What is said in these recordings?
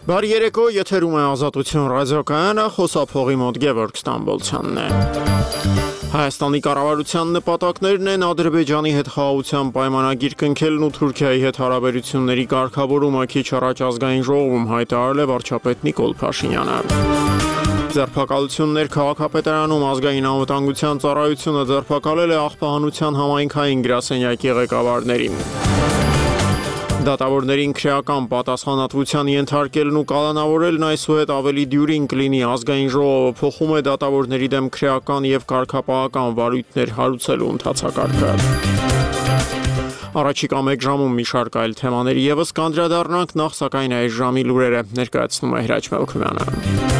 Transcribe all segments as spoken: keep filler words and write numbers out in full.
Բարի երեկո, եթերում է Ազատություն ռադիոկայանը, խոսափողի մոտ Գևորգ Ստամբոլցյանն է։ Հայաստանի կառավարության նպատակներն են Ադրբեջանի հետ խաղաղության պայմանագիր կնքելն ու Թուրքիայի հետ հարաբերությունների կարգավորումը, քիչ առաջ ազգային ժողովում հայտարարել է վարչապետ Նիկոլ Փաշինյանը։ Ձերբակալություններ քաղաքապետարանում ազգային անվտանգության ծառայությունը ձերբակալել է աղբահանության համայնքային գրասենյակի ղեկավարներին։ Դատավորներին քրեական պատասխանատվության ենթարկելն ու կալանավորելն այսուհետ ավելի դյուրին կլինի, ազգային ժողովը փոխում է դատավորների դեմ քրեական եւ կարգապահական վարույթներ հարուցելու ընթացակարգը։ Առաջիկա մեկ ժամում մի շարք այլ թեմաների եւս կանդրադառնանք, նախ սակայն այս ժամի լուրերը ներկայացնում է Հրաչ Մելքումյանը։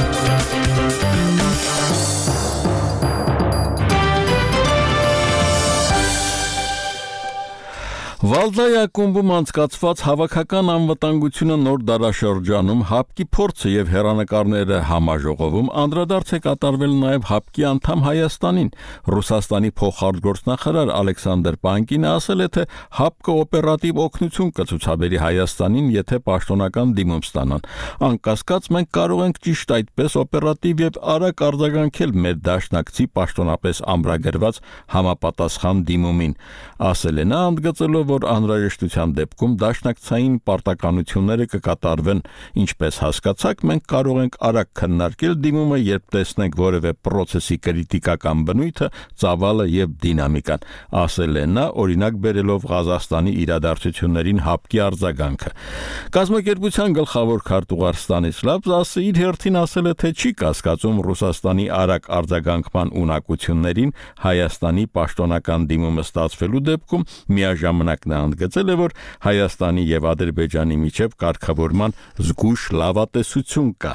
Վալդայի ակումբում անցկացված հավաքական անվտանգությունը նոր դարաշրջանում ՀԱՊԿ-ի փորձը եւ հեռանկարները համաժողովում անդրադարձ է կատարվել նաեւ ՀԱՊԿ-ի անդամ Հայաստանին։ Ռուսաստանի փոխարտգործնախարար Ալեքսանդր Պանկինը ասել է, թե ՀԱՊԿ-ը օպերատիվ օգնություն կցուցաբերի Հայաստանին, եթե պաշտոնական դիմում ստանան։ Անկասկած մենք կարող ենք ճիշտ այդպես օպերատիվ եւ արագ արձագանքել մեր դաշնակցի պաշտոնապես ամրագրված համապատասխան դիմումին, ասել է նա, ընդգծելով, որ անհրաժեշտության դեպքում դաշնակցային պարտականությունները կկատարվեն, ինչպես հասկացաք, մենք կարող ենք արագ քննարկել դիմումը, երբ տեսնենք որևէ պրոցեսի կրիտիկական բնույթը, ծավալը եւ դինամիկան, ասել է նա, օրինակ բերելով Ղազախստանի իրադարձություններին ՀԱՊԿ-ի արձագանքը։ Կազմակերպության գլխավոր քարտուղար Ստանիսլավ Զասը իր հերթին ասել է, թե չի կասկածում Ռուսաստանի արագ արձագանքման ունակություններին Հայաստանի պաշտոնական դիմումը ստացվելու դեպքում, միաժամանակ նա ընդգծել է, որ Հայաստանի եւ Ադրբեջանի միջև կարգավորման զգույշ լավատեսություն կա։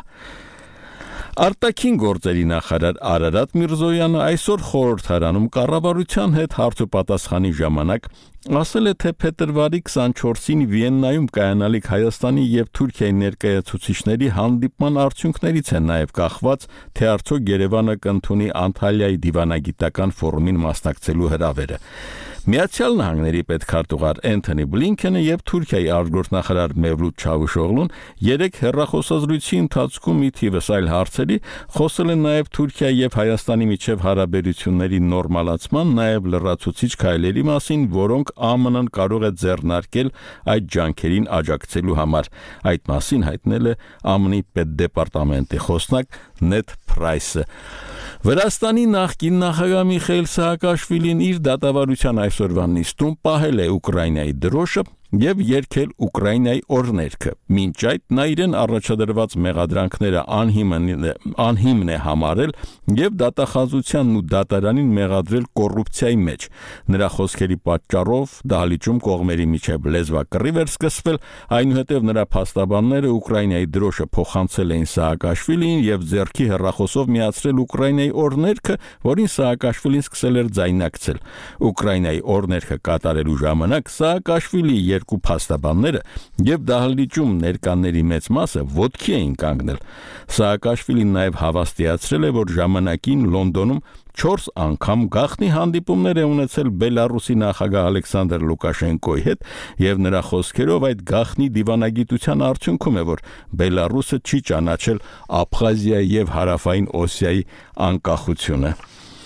Արտաքին գործերի նախարար Արարատ Միրզոյանը այսօր խորհրդարանում կառավարության հետ հարցոպատասխանի ժամանակ ասել է, թե փետրվարի քսանչորսին Վիեննայում կայանալիք Հայաստանի եւ Թուրքիայի ներկայացուցիչների հանդիպման արդյունքներից է նաեւ կախված, թե արդյոք Երևանը կընդունի Անտալիայի դիվանագիտական ֆորումին մասնակցելու հրավերը։ Միացյալ Նահանգների պետքարտուղար Էնթոնի Բլինքենը եւ Թուրքիայի արտգործնախարար Մևլութ Չավուշօղլուն երեք հեռախոսազրույցի ընթացքում մի թիվս այլ հարցերի խոսել են նաեւ Թուրքիայի եւ Հայաստանի միջև հարաբերությունների նորմալացման, նաեւ լրացուցիչ քայլերի մասին, որոնք ԱՄՆ-ն կարող է ձեռնարկել այդ ջանքերին աջակցելու համար։ Այդ մասին հայտնել է ԱՄՆ-ի պետդեպարտամենտի խոսնակ Նեդ Փրայսը։ Վրաստանի նախկին նախագահ Միխայիլ Սահակաշվիլին իր դատավարության այսօրվա նիստում պահել է Ուկրաինայի դրոշը եւ երգել Ուկրաինայի օրհներգը։ Մինչ այդ նա իրեն առաջադրված մեղադրանքները անհիմն է համարել եւ դատախազությանն ու դատարանին մեղադրել կոռուպցիայի մեջ։ Նրա խոսքերի պատճառով դահլիճում կողմերի միջև լեզվակռիվ էր սկսվել, այնուհետև նրա փաստաբանները Ուկրաինայի դրոշը փոխանցել էին Սահակաշվիլիին եւ ձեռքի հեռախոսով միացրել Ուկրաինայի օրհներգը, որին Սահակաշվիլին սկսել էր ձայնակցել։ Ուկրաինայի օրհներգը կատարելու ժամանակ Սահակաշվիլիի երկու փաստաբանները եւ դահլիճում ներկաների մեծ մասը ոտքի էին կանգնել։ Սահակաշվիլին նաեւ հավաստիացրել է, որ ժամանակին Լոնդոնում չորս անգամ գաղտնի հանդիպումներ է ունեցել Բելարուսի նախագահ Ալեքսանդր Լուկաշենկոյի հետ եւ նրա խոսքերով այդ գաղտնի դիվանագիտության արդյունքում է, որ Բելարուսը չի ճանաչել Աբխազիայի եւ Հարավային Օսիայի անկախությունը։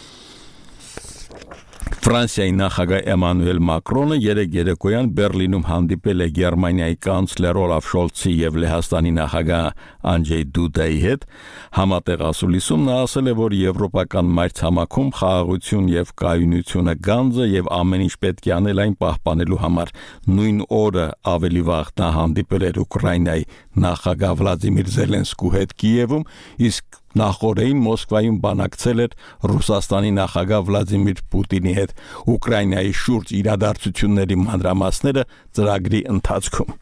Ֆրանսիայի նախագահ Էմանուել Մակրոնը երեկ երեկոյան Բերլինում հանդիպել է Գերմանիայի կանցլեր Օլաֆ Շոլցի եւ Լեհաստանի նախագահ Անջեյ Դուդայի հետ։ Համատեղ ասուլիսում նա ասել է, որ եվրոպական մայրցամաքում խաղաղություն եւ կայունությունը գանձը եւ ամեն ինչ պետք է անել այն պահպանելու համար։ Նույն օրը ավելի վաղ նա հանդիպել էր Ուկրաինայի նախագահ Վլադիմիր Զելենսկու հետ Կիևում, իսկ նախորդին Մոսկվայում բանակցել էր Ռուսաստանի նախագահ Վլադիմիր Պուտինի հետ Ուկրաինայի շուրջ իրադարձությունների մանրամասները ծրագրի ընթացքում։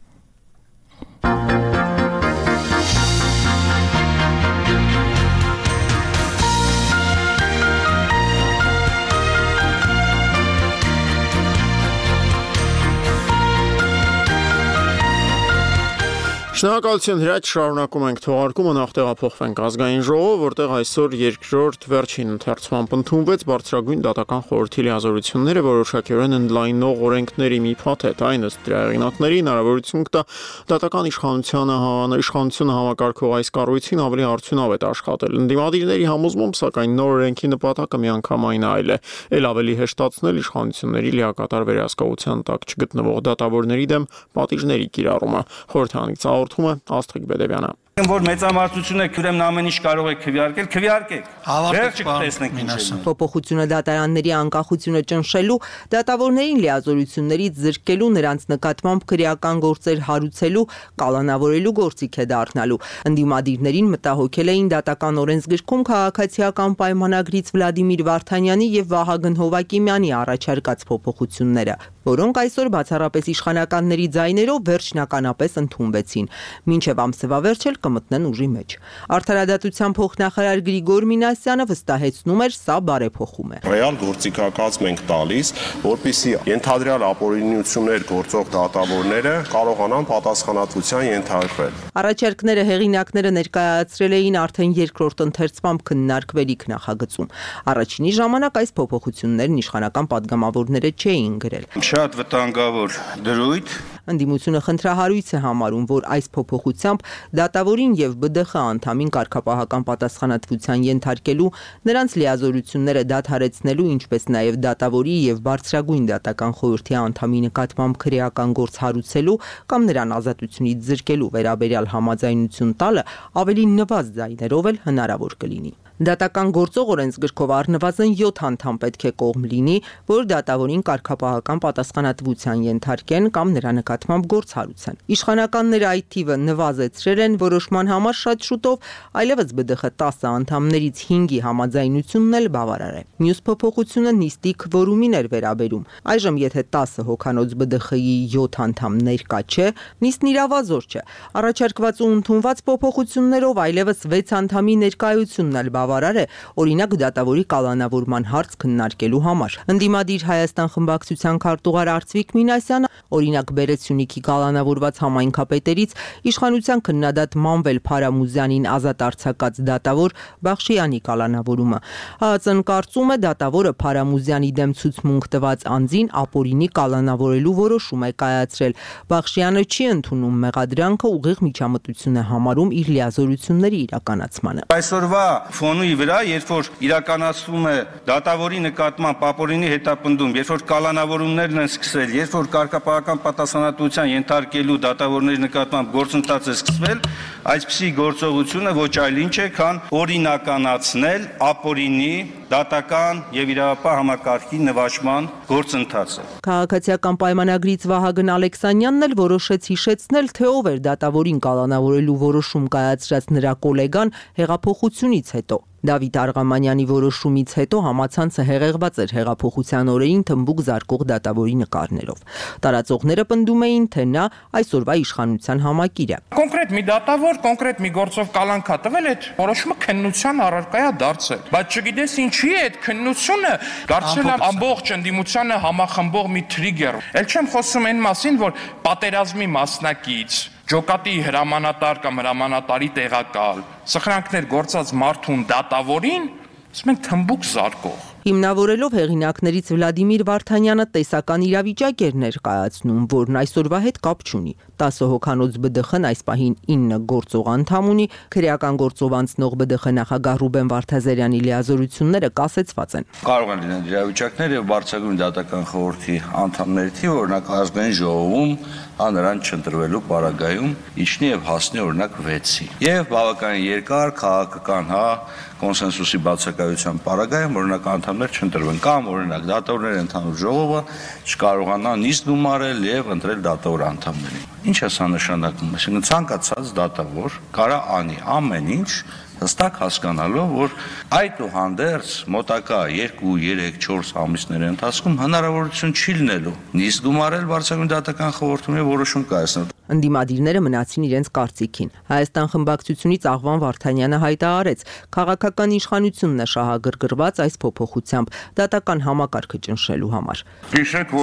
Շնորհակալություն Հրաչ, շարունակում ենք թողարկումը, նախ տեղափոխվենք ազգային ժողով, որտեղ այսօր երկրորդ վերջին ընթերցմամբ ընդունվեց բարձրագույն դատական խորհրդի լիազորությունները որոշակիորեն ընդլայնող օրենքների մի փաթեթ, այն ըստ դրա հեղինակների հնարավորություն կտա դատական իշխանությանը իշխանությունը համակարգող այս կառույցին ավելի արդյունավետ աշխատել։ Ընդդիմադիրների համոզմամբ, սակայն նոր օրենքի նպատակը միանգամայն այլ է, ել ավելի հեշտացնել իշխանությունների լիակատար վերահսկողության տակ չգտնվող դատավորների դեմ պատիժների կիրառումը։ Խորհրդանից աղորդում է Աստղիկ Բեդևյանը։ Որ մեծամասնությունը ուրեմն ամեն ինչ կարող է քվեարկել, քվեարկեք։ Վերջ կտեսնենք ինչ է։ Փոփոխությունը դատարանների անկախությունը ճնշելու, դատավորներին լիազորություններից զրկելու, նրանց նկատմամբ քրեական գործեր հարուցելու, կալանավորելու գործիք է դառնալու։ Ընդդիմադիրներին մտահոգել էին դատական օրենսգրքում քաղաքացիական պայմանագրից Վլադիմիր Վարդանյանի եւ Վահագն Հովակիմյանի առաջարկած փոփոխությունները, որոնք այսօր բացառապես իշխանականների ձայներով վերջնականապես ընդունվեցին։ Մինչև ամսվա վերջը կմտնեն ուժի մեջ։ Արդարադատության փոխնախարար Գրիգոր Մինասյանը վստահեցնում էր, սա բարեփոխում է։ Ռեալ գործիքակազմ ենք տալիս, որպեսզի ենթադրյալ ապօրինություններ գործող դատավորները կարողանան պատասխանատվության ենթարկվել։ Առաջարկները հեղինակները ներկայացրել էին արդեն երկրորդ ընթերցմամբ քննարկվելիք նախագծում։ Առաջինի ժամանակ այս փոփոխություններն իշխանական падգամավորները չէին գրել։ Շատ վտանգավոր դրույթ։ Ընդդիմությունը խնդրահարույց է համարում, որ այս փոփոխությամբ դատավորին եւ B D X անդամին կարգապահական պատասխանատվության ենթարկելու, նրանց լիազորությունները դադարեցնելու, ինչպես նաեւ դատավորի եւ բարձրագույն դատական խորհրդի անդամի նկատմամբ քրեական գործ հարուցելու կամ նրան ազատությունից զրկելու վերաբերյալ համաձայնություն տալը ավելի նվազ ձայներով էլ հնարավոր կլինի։ Դատական գործող օրենսգրքով առնվազն յոթ անդամ պետք է կողմ լինի, որ դատավորին կարգապահական պատասխանատվության ենթարկեն կամ նրա նկատմամբ գործ հարուցեն։ Իշխանականները այդ թիվը նվազեցրել են որոշման համար շատ շուտով, այլևս B D X տասը անդամներից հինգի համաձայնությունն էլ բավարար է։ Մյուս փոփոխությունը նիստի քվորումին էր վերաբերում։ Այժմ եթե տասը հոգանոց B D X-ի յոթ անդամ ներկա չէ, նիստն իրավազոր չէ։ Առաջարկված ու ընդունված փոփոխություններով այլևս վեց անդամի ներկայությունն էլ բավարար է, օրինակ դատավորի կալանավորման հարց քննարկելու համար։ Ընդդիմադիր Հայաստան խմբակցության քարտուղար Արծվիկ Մինասյանը օրինակ Բերեցյունիքի կալանավորված համայնքապետերից իշխանության քննադատ Մանվել Փարամուզյանին ազատ արձակած դատավոր Բախշյանի կալանավորումը։ ՀԱԾ-ն կարծում է դատավորը Փարամուզյանի դեմ ցուցմունք տված անձին ապօրինի կալանավորելու որոշում է կայացրել։ Բախշյանը չի ընդունում մեղադրանքը, ուղիղ միջամտություն է համարում իր լիազորությունների իրականացմանը։ Այսօրվա ֆոնի վրա, երբ որ իրականացվում է դատավորի նկատմամբ ապօրինի հետապնդում, երբ որ կալանավորումներն են սկսել, երբ որ կարգապահական պատասխանատվության ենթարկելու դատավորների նկատմամբ գործընթաց է սկսվել, այսպիսի գործողությունը ոչ այլ ինչ է, քան օրինականացնել ապօրինի դատական եւ իրավապահ համակարգի նվաճման գործընթացը։ Քաղաքացիական պայմանագրից Վահագն Ալեքսանյանն էլ որոշեց հիշեցնել, թե ով էր դատավորին կալանավորելու որոշում կայացրած նրա գոլեգան հեղափոխությունից հետո։ Դավիթ Արղամանյանի որոշումից հետո համացանցը հեղեղված էր հեղափոխության օրերին թմբուկ զարկող դատավորի նկարներով։ Տարածողները պնդում էին, թե նա այսօրվա իշխանության համակիր է։ Կոնկրետ մի դատավոր, կոնկրետ մի գործով կալանքա տվել, այդ որոշումը քննության առարկա է դարձել։ Բայց չգիտես ինչի է այդ քննությունը դարձել է ամբողջ ընդդիմությանը համախմբող մի թրիգեր։ Էլ չեմ խոսում այն մասին, որ պատերազմի մասնակից ջոկատի հրամանատար կամ հրամանատարի տեղակալ սխրանքներ գործած մարդուն դատավորին ասում են թմբուկ զարկող։ Հիմնավորելով հեղինակներից Վլադիմիր Վարդանյանը տեսական իրավիճակ էր ներկայացնում, որն այսօրվա հետ կապ չունի։ տասը հոգանոց B D X-ն այս պահին ինը գործող անդամ ունի, քրեական գործով անցնող B D X նախագահ Ռուբեն Վարդազարյանի լիազորությունները կասեցված են։ Կարող են լինել իրավիճակներ եւ բարձրագույն դատական խորհրդի անդամների թիվը, օրինակ ազգային ժողովում նրան չընտրվելու պարագայում իջնի եւ հասնի օրինակ վեցի։ Եվ բավականին երկար քաղաքական հա կոնսենսուսի բացակայության պարագայում օրինակ անդամներ չընտրվեն կամ օրինակ դատավորների ընդհանուր ժողովը չկարողանա նիստ գումարել եւ ընտրել դատավոր անդամներին։ Ինչ է սա նշանակում։ Այսինքն ցանկացած դատավոր կարա անի ամեն ինչ հստակ հասկանալով, որ այդուհանդերձ մոտակա երկու, երեք, չորս ամիսների ընթացքում հնարավորություն չի լինելու նիստ գումարել բարձրագույն դատական խորհրդում եւ որոշում կայացնել։ Ընդդիմադիրները մնացին իրենց կարծիքին։ Հայաստան խմբակցությունից Աղվան Վարդանյանը հայտարարեց, քաղաքական իշխանությունն է շահագրգռված այս փոփոխությամբ դատական համակարգը ճնշելու համար։ Հիշեք, որ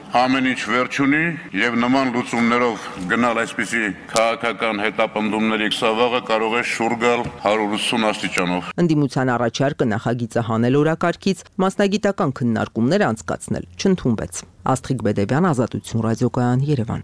ամեն ինչ վերջ ունի եւ նման լուծումներով գնալ այսպիսի քաղաքական հետապնդումների սավաղը կարող է շուռ գալ հարյուր ութսուն աստիճանով։ Ընդդիմության առաջարկը նախագիծը հանել օրակարգից, մասնագիտական քննարկումներ անցկացնել չընդունվեց։ Աստղիկ Բեդևյան, Ազատություն ռադիոկայան, Երևան։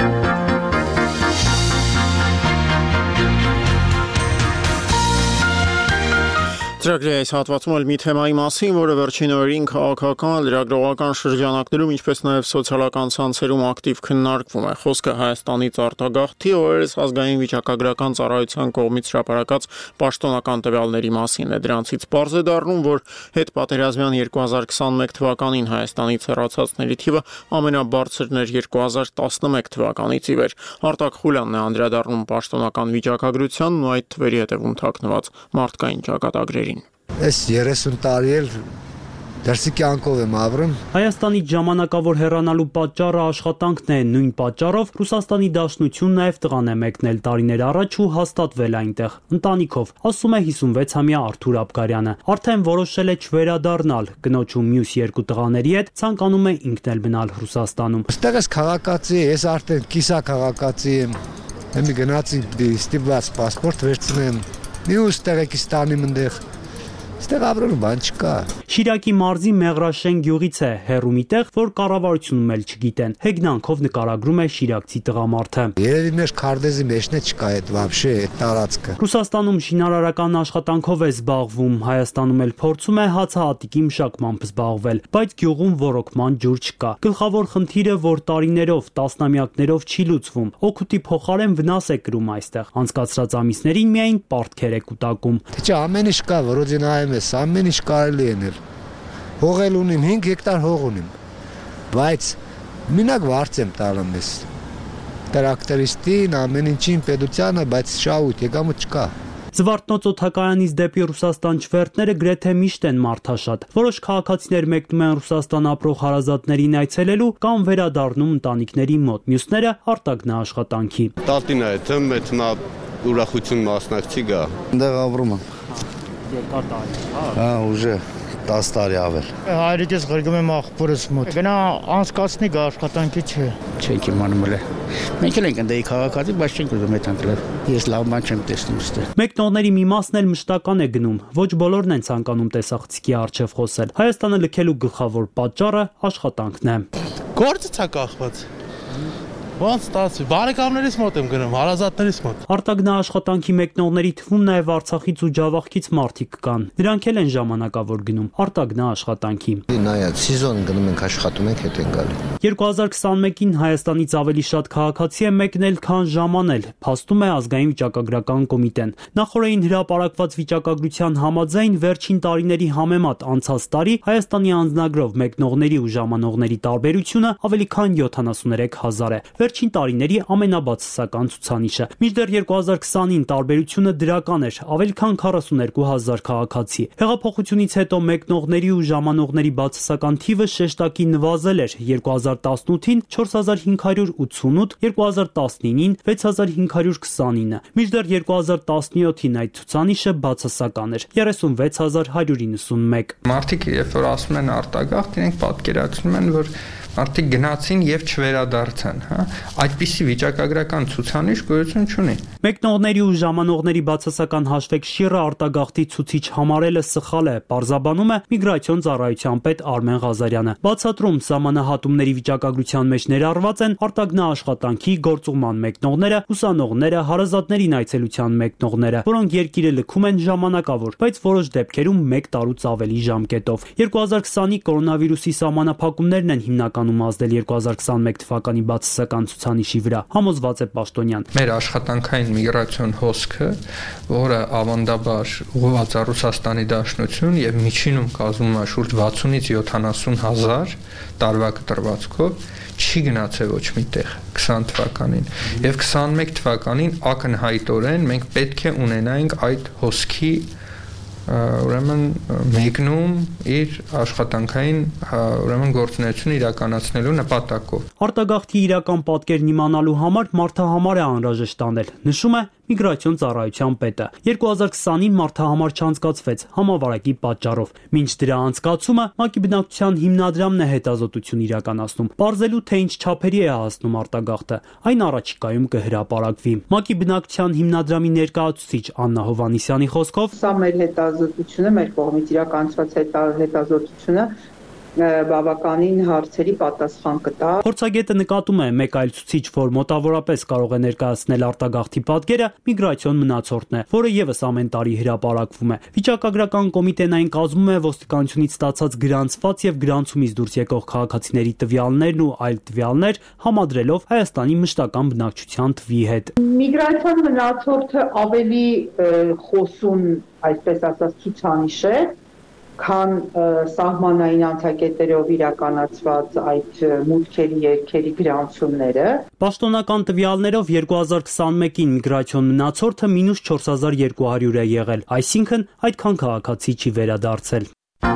Ծրագրի այս հատվածում էլ մի թեմայի մասին, որը վերջին օրերին քաղաքական, լրագրողական շրջանակներում, ինչպես նաև սոցիալական ցանցերում ակտիվ քննարկվում է։ Խոսքը Հայաստանից արտագաղթի օրերս ազգային վիճակագրական ծառայության կողմից հրապարակած պաշտոնական տվյալների մասին է։ Դրանցից պարզ է դառնում, որ հետպատերազմյան երկու հազար քսանմեկ թվականին Հայաստանից հեռացածների թիվը ամենաբարձրն էր երկու հազար տասնմեկ թվականից ի վեր։ Արտակ Խուլյանն է անդրադառնում պաշտոնական վիճակագրությանն ու այդ թվերի հետևում թաքնված մարդկային ճակատագրերին։ Այս երեսուն տարի էլ դրսի կյանքով եմ ապրում։ Հայաստանից ժամանակավոր հեռանալու պատճառը աշխատանքն է, նույն պատճառով Ռուսաստանի Դաշնություն նաև տղան է մեկնել տարիներ առաջ ու հաստատվել այնտեղ ընտանիքով, ասում է հիսունվեցամյա Արթուր Աբգարյանը։ Արդեն որոշել է չվերադառնալ, կնոջ ու մյուս երկու տղաների հետ ցանկանում է ինքն էլ մնալ Ռուսաստանում։ Այստեղ ես քաղաքացի, ես արդեն կիսա քաղաքացի եմ։ Եմ գնացի ստիպված պասպորտ վերցնեմ։ Մյուս տեղեկստանի մնդեղ Ստեղ ապրելու բան չկա։ Շիրակի մարզի Մեղրաշեն գյուղից է, հեռու մի տեղ, որ կառավարությունում էլ չգիտեն։ Հեգնանքով նկարագրում է շիրակցի տղամարդը։ Երևի մեր քարտեզի մեջն է չկա այդ վաբշե այդ տարածքը։ Ռուսաստանում շինարարական աշխատանքով է զբաղվում, Հայաստանում էլ փորձում է հացահատիկի մշակմամբ զբաղվել, բայց գյուղում ոռոգման ջուր չկա։ Գլխավոր խնդիրը, որ տարիներով, տասնամյակներով չի լուծվում։ Օգուտի փոխարեն վնաս է կրում այստեղ։ Անցկացրած ամիսներին միայն պարտքեր է կուտակում։ Թե չէ ամեն ինչ կա, որոց նայում ամեն ինչ կարելի է նել։ Հողել ունիմ, հինգ հեկտար հող ունիմ, բայց մինակ վարձ եմ տալում ես տրակտորիստին, ամեն ինչին, պետությանը, բայց շահույթ, եկամուտ չկա։ Զվարթնոց օդակայանից դեպի Ռուսաստան չվերթները գրեթե միշտ են մարդաշատ։ Որոշ քաղաքացիներ մեկնում են Ռուսաստան ապրող հարազատներին այցելելու կամ վերադառնում ընտանիքների մոտ, մյուսները արտագնա աշխատանքի։ Տատինա է, թեմ է տնա ուրախություն մասնակցի գա։ Ընդեղ ապրում եմ։ Երկար տարի, հա։ Հա, ուժը տասը տարի ավել։ Հայրիկես ղրգում եմ աղբորս մոտ։ Գնա անցկացնի գա աշխատանքի չէ։ Չեք իմանում էլ։ Մենք էլ ենք ընդեի քաղաքացի, բայց չենք ուզում այդ ընտրել։ Ես լավ բան չեմ տեսնում ստեղ։ Մեկնողների մի մասն էլ մշտական է գնում, ոչ բոլորն են ցանկանում տեսախցիկի առջև խոսել։ Հայաստանը լքելու գլխավոր պատճառը աշխատանքն է։ Գործը ցա կախված։ Ոնց ստացվի, բարեկամներից մոտ եմ գնում, հարազատներից մոտ։ Արտագնա աշխատանքի մեկնողների թվում նաև Արցախից ու Ջավախքից մարդիկ կան։ Նրանք էլ են ժամանակավոր գնում արտագնա աշխատանքի։ Նայած սեզոն գնում ենք աշխատում ենք հետ են գալի։ երկու հազար քսանմեկին Հայաստանից ավելի շատ քաղաքացի է մեկնել, քան ժամանել, փաստում է ազգային վիճակագրական կոմիտեն։ Նախորդին հրապարակված վիճակագրության համաձայն վերջին տարիների համեմատ անցած տարի Հայաստանի անձնագրով մեկնողների ու ժամանողների տարբերությունը ավելի քան յոթանասուներեք հազար է։ Վերջին տարիների ամենաբացասական ցուցանիշը։ Մինչդեռ երկու հազար քսանին տարբերությունը դրական էր, ավելի քան քառասուներկու հազար քաղաքացի։ Հեղափոխությունից հետո մեկնողների ու ժամանողների բացասական թիվը շեշտակի նվազել էր երկու հազար տասնութին չորս հազար հինգ հարյուր ութսունութ, երկու հազար տասնինին վեց հազար հինգ հարյուր քսանինը, մինչդեռ երկու հազար տասնյոթին այդ ցուցանիշը բացասական էր՝ երեսունվեց հազար հարյուր իննսունմեկ։ Մարդիկ երբ որ ասում են արտագաղթ, իրենք պատկերացնում են, որ մարդիկ գնացին եւ չվերադարձան, հա։ Այդպիսի վիճակագրական ցուցանիշ գոյություն չունի։ Մեկնողների ու ժամանողների բացասական հաշվեկշիռը արտագաղթի ցուցիչ համարելը սխալ է, պարզաբանում է միգրացիոն ծառայության պետ Արմեն Ղազարյանը։ Բացատրում սահմանահատումների վիճակագրության մեջ ներառված են արտագնա աշխատանքի, գործուղման մեկնողները, ուսանողները, հարազատներին այցելության մեկնողները, որոնք երկիրը լքում են ժամանակավոր, բայց որոշ դեպքերում մեկ տարուց ավելի ժամկետով։ երկու հազար քսանի կորոնավիրուսի սահմանափակումներն են հիմնականում ազդել երկու հազար քսանմեկ թվականի բացասական ցուցանիշի վրա, համոզված է Պաշտոնյան։ Մեր աշխատանքային միգրացիոն հոսքը, որը ավանդաբար ուղղված է Ռուսաստանի Դաշնություն եւ միջինում կազմում է շուրջ վաթսունից յոթանասուն հազար տարվա կտրվածքով, չի գնացել ոչ միտեղ քսան թվականին եւ քսանմեկ թվականին ակնհայտորեն մենք պետք է ունենայինք այդ հոսքի ուրեմն մեկնում իր աշխատանքային ուրեմն գործունեությունը իրականացնելու նպատակով։ Արտագաղթի իրական պատկերն իմանալու համար մարդահամար է անհրաժեշտ անել, նշում է միգրացիոն ծառայության պետը։ երկու հազար քսանին մարդահամար չանցկացվեց համավարակի պատճառով։ Մինչ դրա անցկացումը ՄԱԿ-ի բնակչության հիմնադրամն է հետազոտություն իրականացնում, պարզելու թե ինչ չափերի է հասնում արտագաղթը, այն առաջիկայում կհրապարակվի։ ՄԱԿ-ի բնակչության հիմնադրամի ներկայացուցիչ Աննա Հովհաննիսյանի խոսքով սա մեր հետազոտությունը, մեր կողմից իրականացված հետազոտությունը բավականին հարցերի պատասխան կտա։ Փորձագետը նկատում է մեկ այլ ցուցիչ, որ մոտավորապես կարող է ներկայացնել արտագաղթի պատկերը, միգրացիոն մնացորդն է, որը եւս ամեն տարի հրապարակվում է։ Վիճակագրական կոմիտեն այն կազմում է ոստիկանությունից ստացած գրանցված եւ գրանցումից դուրս եկող քաղաքացիների տվյալներն ու այլ տվյալներ համադրելով Հայաստանի մշտական բնակչության թվի հետ։ Միգրացիոն մնացորդը ավելի խոսուն, այսպես ասած, ցուցանիշ է, քան սահմանային անցակետերով իրականացված այդ մուտքերի երգերի գրանցումները։ Պաշտոնական տվյալներով երկու հազար քսանմեկին միգրացիոն մնացորդը մինուս չորս հազար երկու հարյուր է եղել, այսինքն այդքան քաղաքացի չի վերադարձել։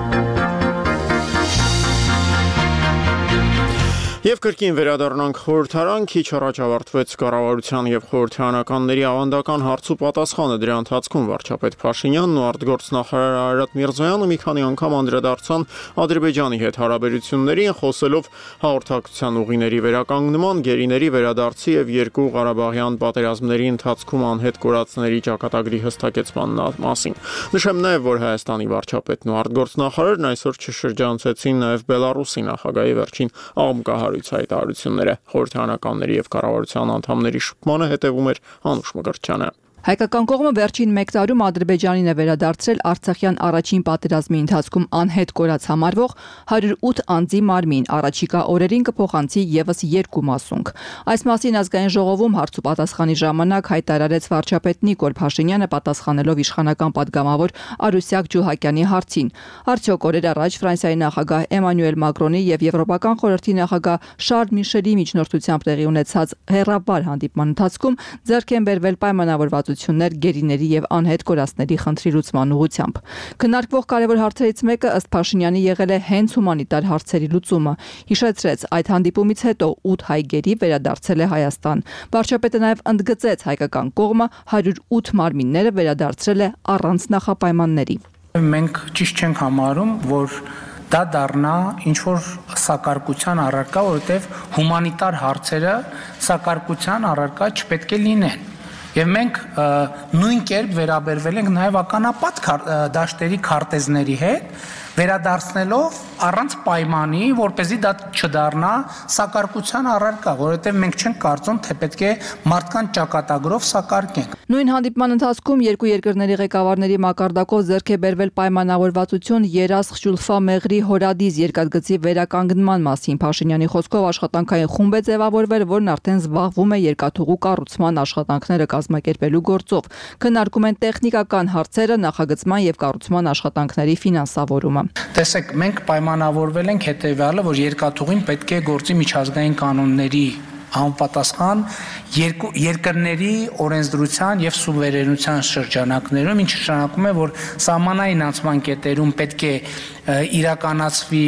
Եվ կրկին վերադառնանք խորհրդարան, քիչ առաջ ավարտվեց կառավարության եւ խորհրդարանականների ավանդական հարց ու պատասխանը, դրա ընթացքում վարչապետ Փաշինյանն ու արտգործնախարար Արարատ Միրզոյանը մի քանի անգամ անդրադարձան Ադրբեջանի հետ հարաբերություններին, խոսելով հաղորդակցության ուղիների վերականգնման, գերիների վերադարձի եւ երկու Ղարաբաղյան պատերազմների ընթացքում անհետ կորածների ճակատագրի հստակեցման մասին։ Նշեմ նաեւ, որ Հայաստանի վարչապետն ու արտգործնախարարն այսօր չշրջանցեցին նաեւ Բելարուսի նախագահի վերջին աղմկահարույց հայտարարությունները։ Խորհրդարանականների եւ կառավարության անդամների շփմանը հետևում էր Անուշ Մկրտչյանը։ Հայկական կողմը վերջին մեկ տարում Ադրբեջանին է վերադարձրել Արցախյան առաջին պատերազմի ընթացքում անհետ կորած համարվող հարյուր ութ անձի մարմին, առաջիկա օրերին կփոխանցի եւս երկու մասունք։ Այս մասին ազգային ժողովում հարց ու պատասխանի ժամանակ հայտարարեց վարչապետ Նիկոլ Փաշինյանը, պատասխանելով իշխանական պատգամավոր Արուսյակ Ջուհակյանի հարցին։ Արդյոք օրեր առաջ Ֆրանսիայի նախագահ Էմանուել Մակրոնի եւ Եվրոպական խորհրդի նախագահ Շարլ Միշելի միջնորդությամբ տեղի ունեցած հերավար հանդիպման ընթացքում ձեռք են բերվել պայմանավորված գերիների եւ անհետ կորածների խնդրի լուծման ուղղությամբ։ Քննարկվող կարևոր հարցերից մեկը ըստ Փաշինյանի եղել է հենց հումանիտար հարցերի լուծումը։ Հիշեցրեց, այդ հանդիպումից հետո ութ հայ գերի վերադարձել է Հայաստան։ Վարչապետը նաեւ ընդգծեց, հայկական կողմը հարյուր ութ մարմինները վերադարձրել է առանց նախապայմանների։ Մենք ճիշտ չենք համարում, որ դա դառնա ինչ որ սակարկության առարկա, որովհետեւ հումանիտար հարցերը սակարկության առարկա չպետք է լինեն։ Եվ մենք նույն կերպ վերաբերվել ենք նաև ականապատ դաշտերի քարտեզների հետ, վերադարձնելով առանց պայմանի, որպեսզի դա չդառնա սակարկության առարկա, որովհետև մենք չենք կարծում, թե պետք է մարդկանց ճակատագրով սակարկենք։ Նույն հանդիպման ընթացքում երկու երկրների ղեկավարների մակարդակով ձեռք է բերվել պայմանավորվածություն Երասխ Շուլֆա Մեղրի հորադիզ երկաթգծի վերականգնման մասին։ Փաշինյանի խոսքով աշխատանքային խումբ է ձևավորվել, որն արդեն զբաղվում է երկաթուղու կառուցման աշխատանքները կազմակերպելու գործով։ Քննարկում են տեխնիկական հարցերը, նախագծման եւ կառուցման աշխատանքների ֆինանսավորումը։ Տեսեք, մենք պայմանավորվել ենք հետեւյալը, որ երկաթուղին պետք է գործի միջազգային կանոնների համապատասխան երկու երկրների օրենսդրության եւ սուվերենության շրջանակներում, ինչը նշանակում է, որ սահմանային անցման կետերում պետք է իրականացվի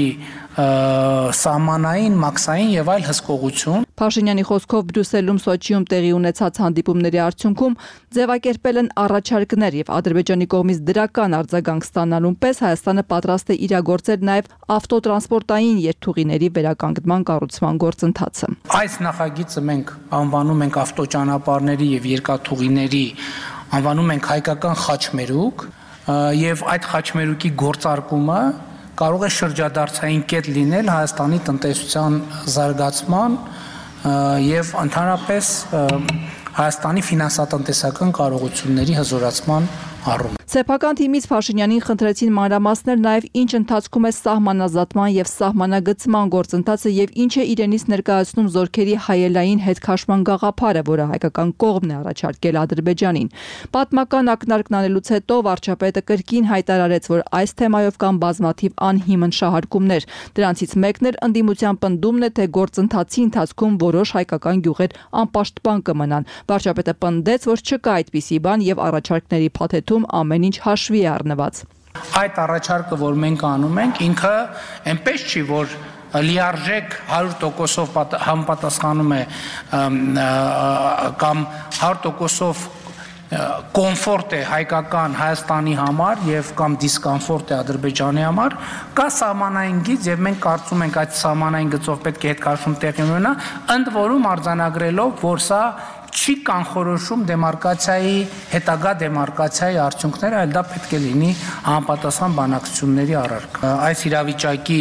սահմանային, մաքսային եւ այլ հսկողություն։ Փաշինյանի խոսքով Բրյուսելում, Սոչիում տեղի ունեցած հանդիպումների արդյունքում ձևակերպել են առաջարկներ եւ Ադրբեջանի կողմից դրական արձագանք ստանալուն պես Հայաստանը պատրաստ է իրագործել նաեւ ավտոտրանսպորտային երթուղիների վերականգնման կառուցման գործընթացը։ Այս նախագիծը մենք անվանում ենք ավտոճանապարհների եւ երկաթուղիների, անվանում ենք հայկական խաչմերուկ եւ այդ խաչմերուկի գործարկումը կարող է շրջադարձային կետ լինել Հայաստանի տնտեսության զարգացման եւ ընդհանրապես Հայաստանի ֆինանսատնտեսական կարողությունների հզորացման առումով։ Սեփական թիմից Փաշինյանին խնդրեցին մանրամասնել նաև ինչ ընթացքում է սահմանազատման եւ սահմանագծման գործընթացը եւ ինչ է իրենից ներկայացնում զորքերի հայելային հետքաշման գաղափարը, որը հայկական կողմն է առաջարկել Ադրբեջանին։ Պատմական ակնարկն անելուց հետո վարչապետը կրկին հայտարարեց, որ այս թեմայով կան բազմաթիվ անհիմն շահարկումներ։ Դրանցից մեկն էր ընդդիմության պնդումն է, թե գործընթացի ընթացքում որոշ հայկական գյուղեր անպաշտպան կմնան։ Վարչապետը պնդեց, որ չկա այդպիսի բան եւ առաջարկների փաթեթում ամեն ինչ հաշվի է առնված։ Այդ առաջարկը, որ մենք անում ենք, ինքը այնպես չի, որ լիարժեք հարյուր տոկոսով համապատասխանում է կամ հարյուր տոկոսով կոմֆորտ է հայկական Հայաստանի համար եւ կամ դիսկոմֆորտ է Ադրբեջանի համար, կա սահմանային գիծ եւ մենք կարծում ենք այդ սահմանային գծով պետք է հետքաշում տեղի ունենա, ընդ որում արձանագրելով, որ սա չի կանխորոշում դեմարկացիայի, հետագա դեմարկացիայի արդյունքները, այլ դա պետք է լինի համապատասխան բանակցությունների առարկա։ Այս իրավիճակի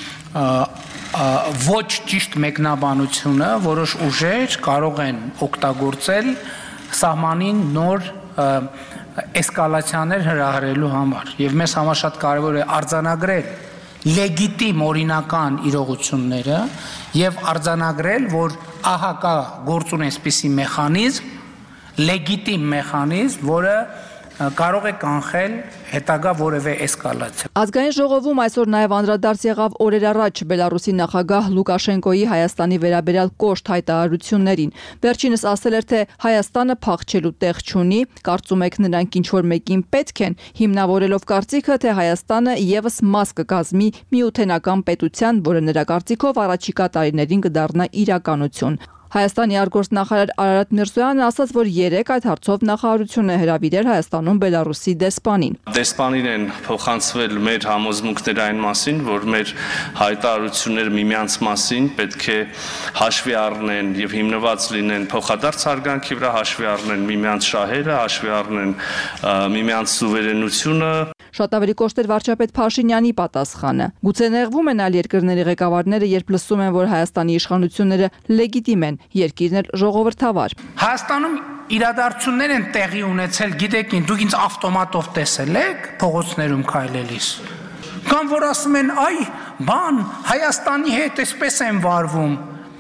ոչ ճիշտ մեկնաբանությունը որոշ ուժեր կարող են օգտագործել սահմանին նոր էսկալացիաներ հրահրելու համար եւ մեզ համար շատ կարեւոր է արձանագրել լեգիտիմ օրինական իրողությունները եւ արձանագրել, որ ահա կա գործուն այսպիսի մեխանիզմ, լեգիտիմ մեխանիզմ, որը կարող է կանխել հետագա որևէ էսկալացիա։ Ազգային ժողովում այսօր նաև անդրադարձ եղավ օրեր առաջ Բելարուսի նախագահ Լուկաշենկոյի Հայաստանի վերաբերյալ կոշտ հայտարարություններին։ Վերջինս ասել էր, թե Հայաստանը փախչելու տեղ չունի, կարծում եք նրանք ինչ-որ մեկին պետք են, հիմնավորելով կարծիքը, թե Հայաստանը եւս մաս կկազմի միութենական պետության, որը նրա կարծիքով առաջիկա տարիներին կդառնա իրականություն։ Հայաստանի արտգործնախարար Արարատ Միրզոյանը ասաց, որ երեք այդ հարցով նախարարություն է հրավիրել Հայաստանում Բելարուսի դեսպանին։ Դեսպանին են փոխանցվել մեր համոզմունքները այն մասին, որ մեր հայտարարությունները միմյանց մասին պետք է հաշվի առնեն եւ հիմնված լինեն փոխադարձ հարգանքի վրա, հաշվի առնեն միմյանց շահերը, հաշվի առնեն միմյանց սուվերենությունը։ Շատ ավելի կոշտ էր վարչապետ Փաշինյանի պատասխանը։ Գուցե նեղվում են այլ երկրների ղեկավարները, երբ լսում են, որ Հայաստանի իշխանությունները լեգիտիմ են, երկիրն էլ ժողովրդավար։ Հայաստանում իրադարձություններ են տեղի ունեցել, գիտեք, դուք ինձ ավտոմատով տեսել եք փողոցներում քայլելիս։ Կամ որ ասում են, այ, բան, Հայաստանի հետ էսպես են վարվում։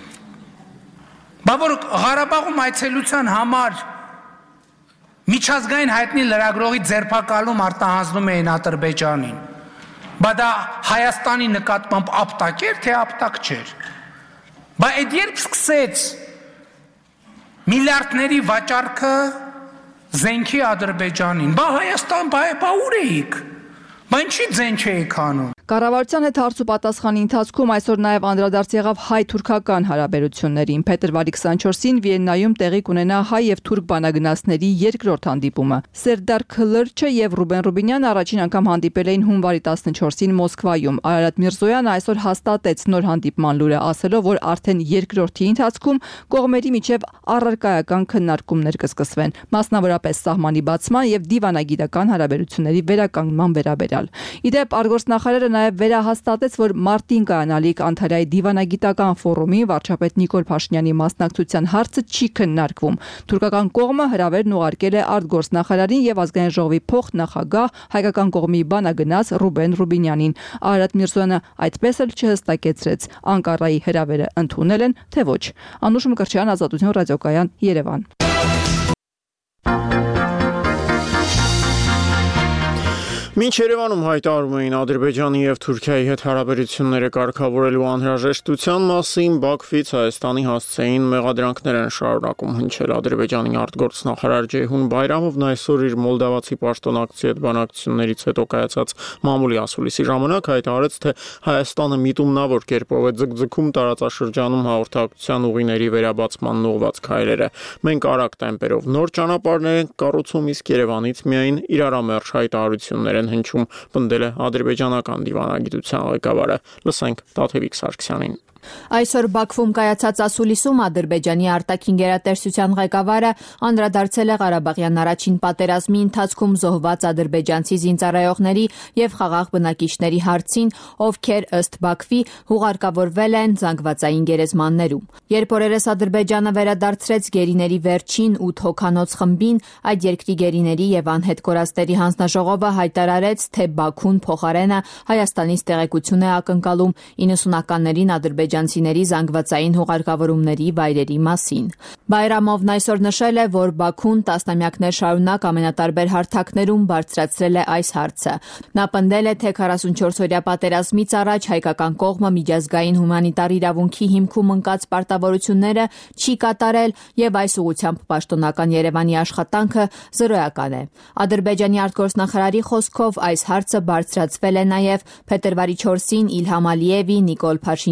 Բա որ Ղարաբաղում այցելության համար միջազգային հայտնի լրագրողի ձերբակալում արտահանձնում էին Ադրբեջանին։ Բա դա Հայաստանի նկատմամբ ապտակ էր, թե ապտակ չէր։ Բա այդ երբ սկսեց միլիարդների վաճառքը զենքի Ադրբեջանին, բա Հայաստան, բա, բա ուր էիք։ Բա ինչի ձեն չէիք անում։ Կառավարության հետ հարց ու պատասխանի ընթացքում այսօր նաև անդրադարձ եղավ հայ-թուրքական հարաբերություններին։ Փետրվարի քսանչորսին Վիեննայում տեղի կունենա հայ եւ թուրք բանագնացների երկրորդ հանդիպումը։ Սերդար Քլրչը եւ Ռուբեն Ռուբինյանը առաջին անգամ հանդիպել էին հունվարի տասնչորսին Մոսկվայում։ Արարատ Միրզոյանը այսօր հաստատեց նոր հանդիպման լուրը, ասելով, որ արդեն երկրորդի ընթացքում կողմերի միջև առարկայական քննարկումներ կսկսվեն, մասնավորապես սահմանի բացման եւ դիվանագիտական հարաբերությունների վերականգնման վերաբերյալ։ Իդեպ արտգործնախարարը նաև վերահաստատեց, որ մարտին կայանալիք Անտարիայի դիվանագիտական ֆորումի վարչապետ Նիկոլ Փաշինյանի մասնակցության հարցը չի քննարկվում։ Թուրքական կողմը հրավերն ուղարկել է արտգործնախարարին եւ ազգային ժողովի փոխնախագահ հայկական կողմի բանագնաց Ռուբեն Ռուբինյանին։ Արարատ Միրզոյանը այդպես էլ չհստակեցրեց Անկարայի հրավերը ընդունել են, թե ոչ։ Անուշ Մկրտչյան, Ազատություն ռադիոկայան, Երևան։ Մինչ Երևանում հայտարարում էին Ադրբեջանի եւ Թուրքիայի հետ հարաբերությունները կարգավորելու անհրաժեշտության մասին, Բաքվից Հայաստանի հասցեին մեղադրանքներ են շարունակում հնչել Ադրբեջանի արտգործնախարար Ջեյհուն Բայրամովն այսօր իր մոլդավացի պաշտոնակցի հետ բանակցություններից հետո կայացած մամուլի ասուլիսի ժամանակ հայտարարեց, թե Հայաստանը միտումնավոր կերպով է ձգձգում տարածաշրջանում հաղորդակցության ուղիների վերաբացման ուղղված քայլերը։ Մենք արագ տեմպերով նոր ճանապարհներ ենք կառուցում, իսկ Երևանից միայն իրարամերժ հայտարարություններ հնչում, պնդել է ադրբեջանական դիվանագիտության ղեկավարը։ Լսենք Տաթևիկ Սարգսյանին։ Այսօր Բաքվում կայացած ասուլիսում Ադրբեջանի արտաքին գերատեսչության ղեկավարը անդրադարձել է Ղարաբաղյան առաջին պատերազմի ընթացքում զոհված ադրբեջանցի զինծառայողների եւ խաղաղ բնակիչների հարցին, ովքեր ըստ Բաքվի հուղարկավորվել են զանգվածային գերեզմաններում։ Երբ օրերս Ադրբեջանը վերադարձրեց գերիների վերջին ութ հոգանոց խմբին, այդ երկրի գերիների եւ անհետ կորածների հանձնաժողովը հայտարարեց, թե Բաքուն փոխարենը Հայաստանից տեղեկություն է ակնկալում իննսունականներին ադրբեջանցի ադրբեջանցիների զանգվածային հուղարկավորումների վայրերի մասին։ Բայրամովն այսօր նշել է, որ Բաքուն տասնամյակներ շարունակ ամենատարբեր հարթակներում բարձրացրել է այս հարցը։ Նա պնդել է, թե քառասունչորս-օրյա պատերազմից առաջ հայկական կողմը միջազգային հումանիտար իրավունքի հիմքում ընկած պարտավորությունները չի կատարել եւ այս ուղղությամբ պաշտոնական Երևանի աշխատանքը զրոյական է։ Ադրբեջանի արտգործնախարարի խոսքով այս հարցը բարձրացվել է նաեւ փետրվարի չորսին Իլհամ Ալիևի, Նիկոլ Փաշինյանի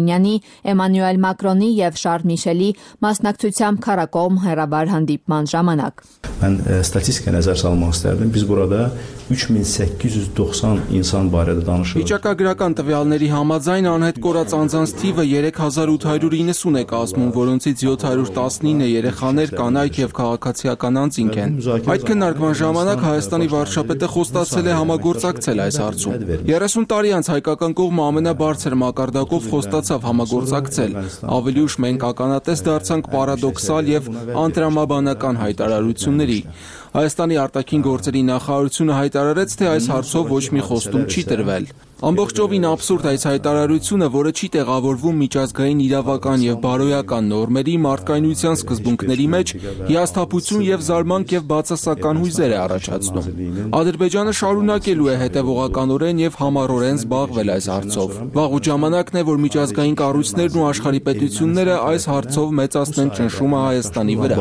Էմանուել Մակրոնի եւ Շարլ Միշելի մասնակցությամբ քառակողմ հեռավար հանդիպման ժամանակ։ Mən statistikaya nəzər salmaq istərdim. Biz burada üç min səkkiz yüz doxsan insan barədə danışırıq։ Վիճակագրական տվյալների համաձայն անհետ կորած անձանց թիվը երեք հազար ութ հարյուր իննսուն է կազմում, որոնցից յոթ հարյուր տասնինը երեխաներ, կանայք եւ քաղաքացիական անձինք են։ Այդ քննարկման ժամանակ Հայաստանի վարչապետը խոստացել է համագործակցել այս հարցում։ երեսուն տարի անց հայկական կողմը ամենաբարձր մակարդակով խոստացավ համագործակցել։ Ավելի ուշ մենք ականատես դարձանք պարադոքսալ եւ անտրամաբանական հայտարարությունների։ Հայաստանի արտաքին գործերի նախարարությունը հայտարարեց, թե այս հարցով ոչ մի խոստում չի տրվել։ Ամբողջովին աբսուրդ այս հայտարարությունը, որը չի տեղավորվում միջազգային իրավական եւ բարոյական նորմերի, մարդկայնության սկզբունքների մեջ, հիասթափություն եւ զարմանք եւ բացասական հույզեր է առաջացնում։ Ադրբեջանը շարունակելու է հետեւողականորեն եւ համառորեն զբաղվել այս հարցով։ Վաղուց ժամանակն է, որ միջազգային կառույցներն ու աշխարհի պետությունները այս հարցով մեծացնեն ճնշումը Հայաստանի վրա։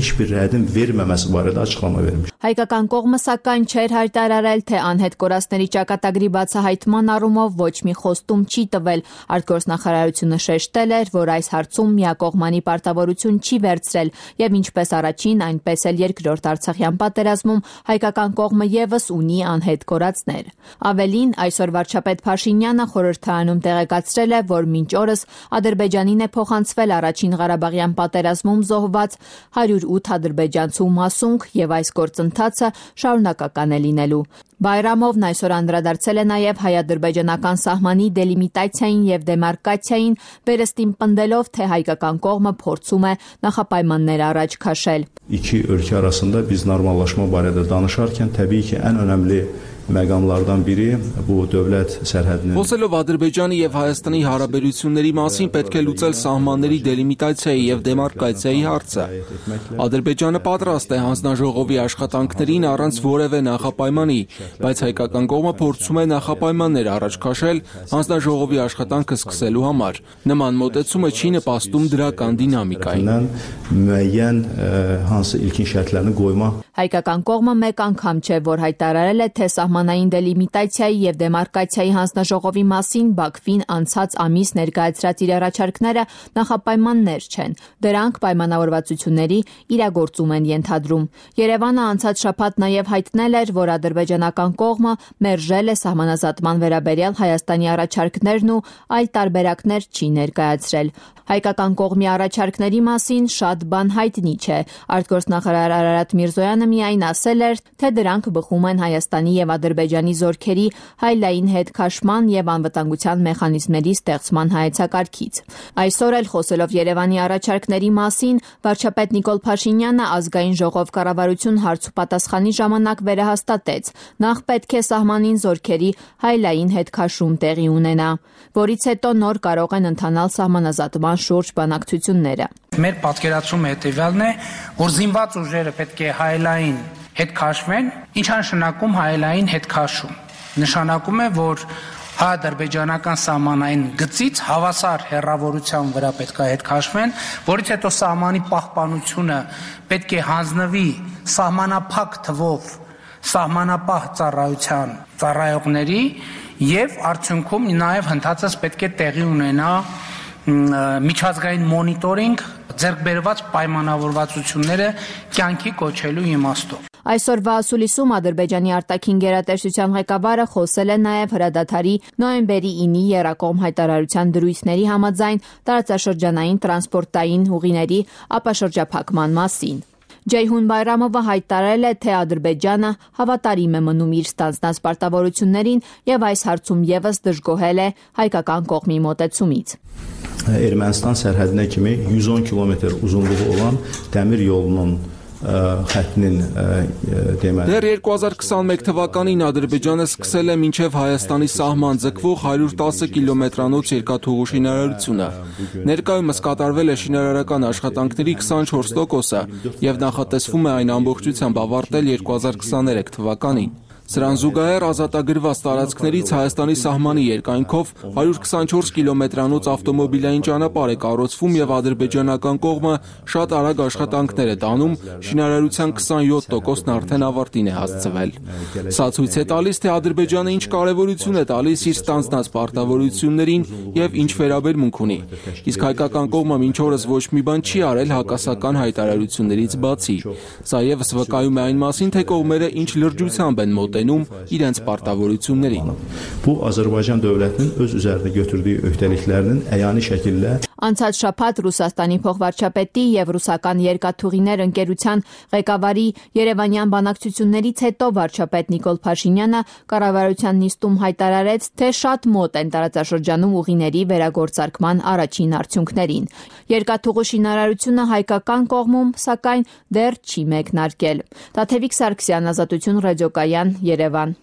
Հայկական կողմը սակայն չէր հայտարարել, թե անհետ կորածների ճակատագրի բացահայտման առումով ոչ մի խոստում չի տվել։ Արտգործնախարարությունը շեշտել էր, որ այս հարցում միակողմանի պարտավորություն չի վերցրել եւ ինչպես առաջին, այնպես էլ երկրորդ Արցախյան պատերազմում հայկական կողմը եւս ունի անհետ կորածներ։ Ավելին, այսօր վարչապետ Փաշինյանը խորհրդարանում տեղեկացրել է, որ մինչ օրս Ադրբեջանին է փոխանցվել առաջին Ղարաբաղյան պատերազմում զոհված հարյուր ութ ադրբեջանցու մասունք եւ այս գործընթացը շարունակական է լինելու։ Բայրամովն այսօր անդրադարձել է նաև հայ-ադրբեջանական սահմանի դելիմիտացիային եւ դեմարկացիային, վերստին պնդելով, թե հայկական կողմը փորձում է նախապայմաններ առաջ քաշել։ İki ölkə arasında biz normallaşma barədə danışarkən təbii ki, ən önəmli məqamlardan biri bu dövlət sərhədinin Խոսելով Ադրբեջանի եւ Հայաստանի հարաբերությունների մասին պետք է լուծել սահմանների դելիմիտացիայի եւ դեմարկացիայի հարցը։ Ադրբեջանը պատրաստ է հանձնաժողովի աշխատանքներին առանց որևէ նախապայմանի, բայց հայկական կողմը փորձում է նախապայմաններ առաջ քաշել հանձնաժողովի աշխատանքը սկսելու համար։ Նման մոտեցումը չի նպաստում դրական դինամիկային։ Müəyyən hansı ilkin şərtlərini qoyma Հայկական կողմը մեկ անգամ չէ, որ հայտարարել է, թե սահմանային դելիմիտացիայի եւ դեմարկացիայի հանձնաժողովի մասին Բաքվին անցած ամիս ներկայացրած իր առաջարկները նախապայմաններ չեն։ Դրանք պայմանավորվածությունների իրագործում են ենթադրում։ Երևանը անցած շաբաթ նաեւ հայտնել էր, որ ադրբեջանական կողմը մերժել է սահմանազատման վերաբերյալ Հայաստանի առաջարկներն ու այլ տարբերակներ չի ներկայացրել։ Հայկական կողմի առաջարկների մասին շատ բան հայտնի չէ։ Արտգործնախարար Արարատ Միրզոյանը միայն ասել էր, թե դրանք բխում են Հայաստանի եւ Ադրբեջանի զորքերի հայլային հետ քաշման եւ անվտանգության մեխանիզմների ստեղծման հայեցակարգից։ Այսօր էլ խոսելով Երևանի առաջարկների մասին, վարչապետ Նիկոլ Փաշինյանը ազգային ժողով կառավարություն հարցուպատասխանի ժամանակ վերահաստատեց. նախ պետք է սահմանին զորքերի հայլային հետ քաշում տեղի ունենա, որից հետո նոր կարող են ընթանալ սահմանազատման շուրջ բանակցությունները։ Մեր պատկերացումը հետեւյալն է, որ զինված ուժերը պետք է հայլային հետ քաշվեն, ինչ նշանակում հայլային հետ քաշում։ Նշանակում է, որ հայ-ադրբեջանական սահմանային գծից հավասար հեռավորության վրա պետք է հետ քաշվեն, որից հետո սահմանի պահպանությունը պետք է հանձնվի սահմանափակ թվով սահմանապահ ծառայության ծառայողների եւ արդյունքում նաեւ հնդածս պետք է տեղի ունենա միջազգային մոնիտորինգ ձեռք բերված պայմանավորվածությունները կյանքի կոչելու իմաստով։ Այսօրվա ասուլիսում Ադրբեջանի արտաքին գերատեսչության ղեկավարը խոսել է նաև հրադադարի նոյեմբերի ինի եռակողմ հայտարարության դրույթների համաձայն տարածաշրջանային տրանսպորտային ուղիների ապաշրջափակման մասին։ Ջեյհուն Բայրամովը հայտարարել է, թե Ադրբեջանը հավատարիմ է մնում իր ստանձնած պարտավորություններին եւ այս հարցում եւս դժգոհել է հայկական կողմի մոտեցումից։ Ermənistan sərhədinə kimi yüz on kilometr uzunluğu olan dəmir yolunun xəttinin deməli Դեռ երկու հազար քսաներկու թվականին Ադրբեջանը սկսել է մինչև Հայաստանի սահման ձգվող հարյուր տասը կիլոմետրանոց երկաթուղու շինարարությունը։ Ներկայումս կատարվել է շինարարական աշխատանքների քսանչորս տոկոսը եւ նախատեսվում է այն ամբողջությամբ ավարտել երկու հազար քսաներեք թվականին։ Սրան զուգահեռ ազատագրված տարածքներից Հայաստանի սահմանի երկայնքով հարյուր քսանչորս կիլոմետրանոց ավտոմոբիլային ճանապարհ է կառուցվում եւ ադրբեջանական կողմը շատ արագ աշխատանքներ է տանում, շինարարության քսանյոթ տոկոսն արդեն ավարտին է հասցվել։ Սա ցույց է տալիս, թե Ադրբեջանը ինչ կարևորություն է տալիս իր ստանձնած պարտավորություններին եւ ինչ վերաբերմունք ունի։ Իսկ հայկական կողմը մինչ օրս ոչ մի բան չի արել հակասական հայտարարություններից բացի։ Սա եւս վկայում է այն մասին, թե կողմերը ինչ լրջությամբ են մոտենում իրենց պարտավորություններին։ Bu Azərbaycan dövlətinin öz üzərinə götürdüyü öhdəliklərinin əyani şəkildə Անցած շաբաթ Ռուսաստանի փոխվարչապետի եւ ռուսական երկաթուղիներ ընկերության ղեկավարի Երևանյան բանակցություններից հետո վարչապետ Նիկոլ Փաշինյանը կառավարության նիստում հայտարարեց, թե շատ մոտ են տարածաշրջանում ուղիների վերագործարկման առաջին արդյունքներին։ Երկաթուղու շինարարությունը հայկական կողմում, սակայն դեռ չի մեկնարկել։ Տաթևիկ Սարգսյան, Ազատություն ռադիոկայան, Երևան։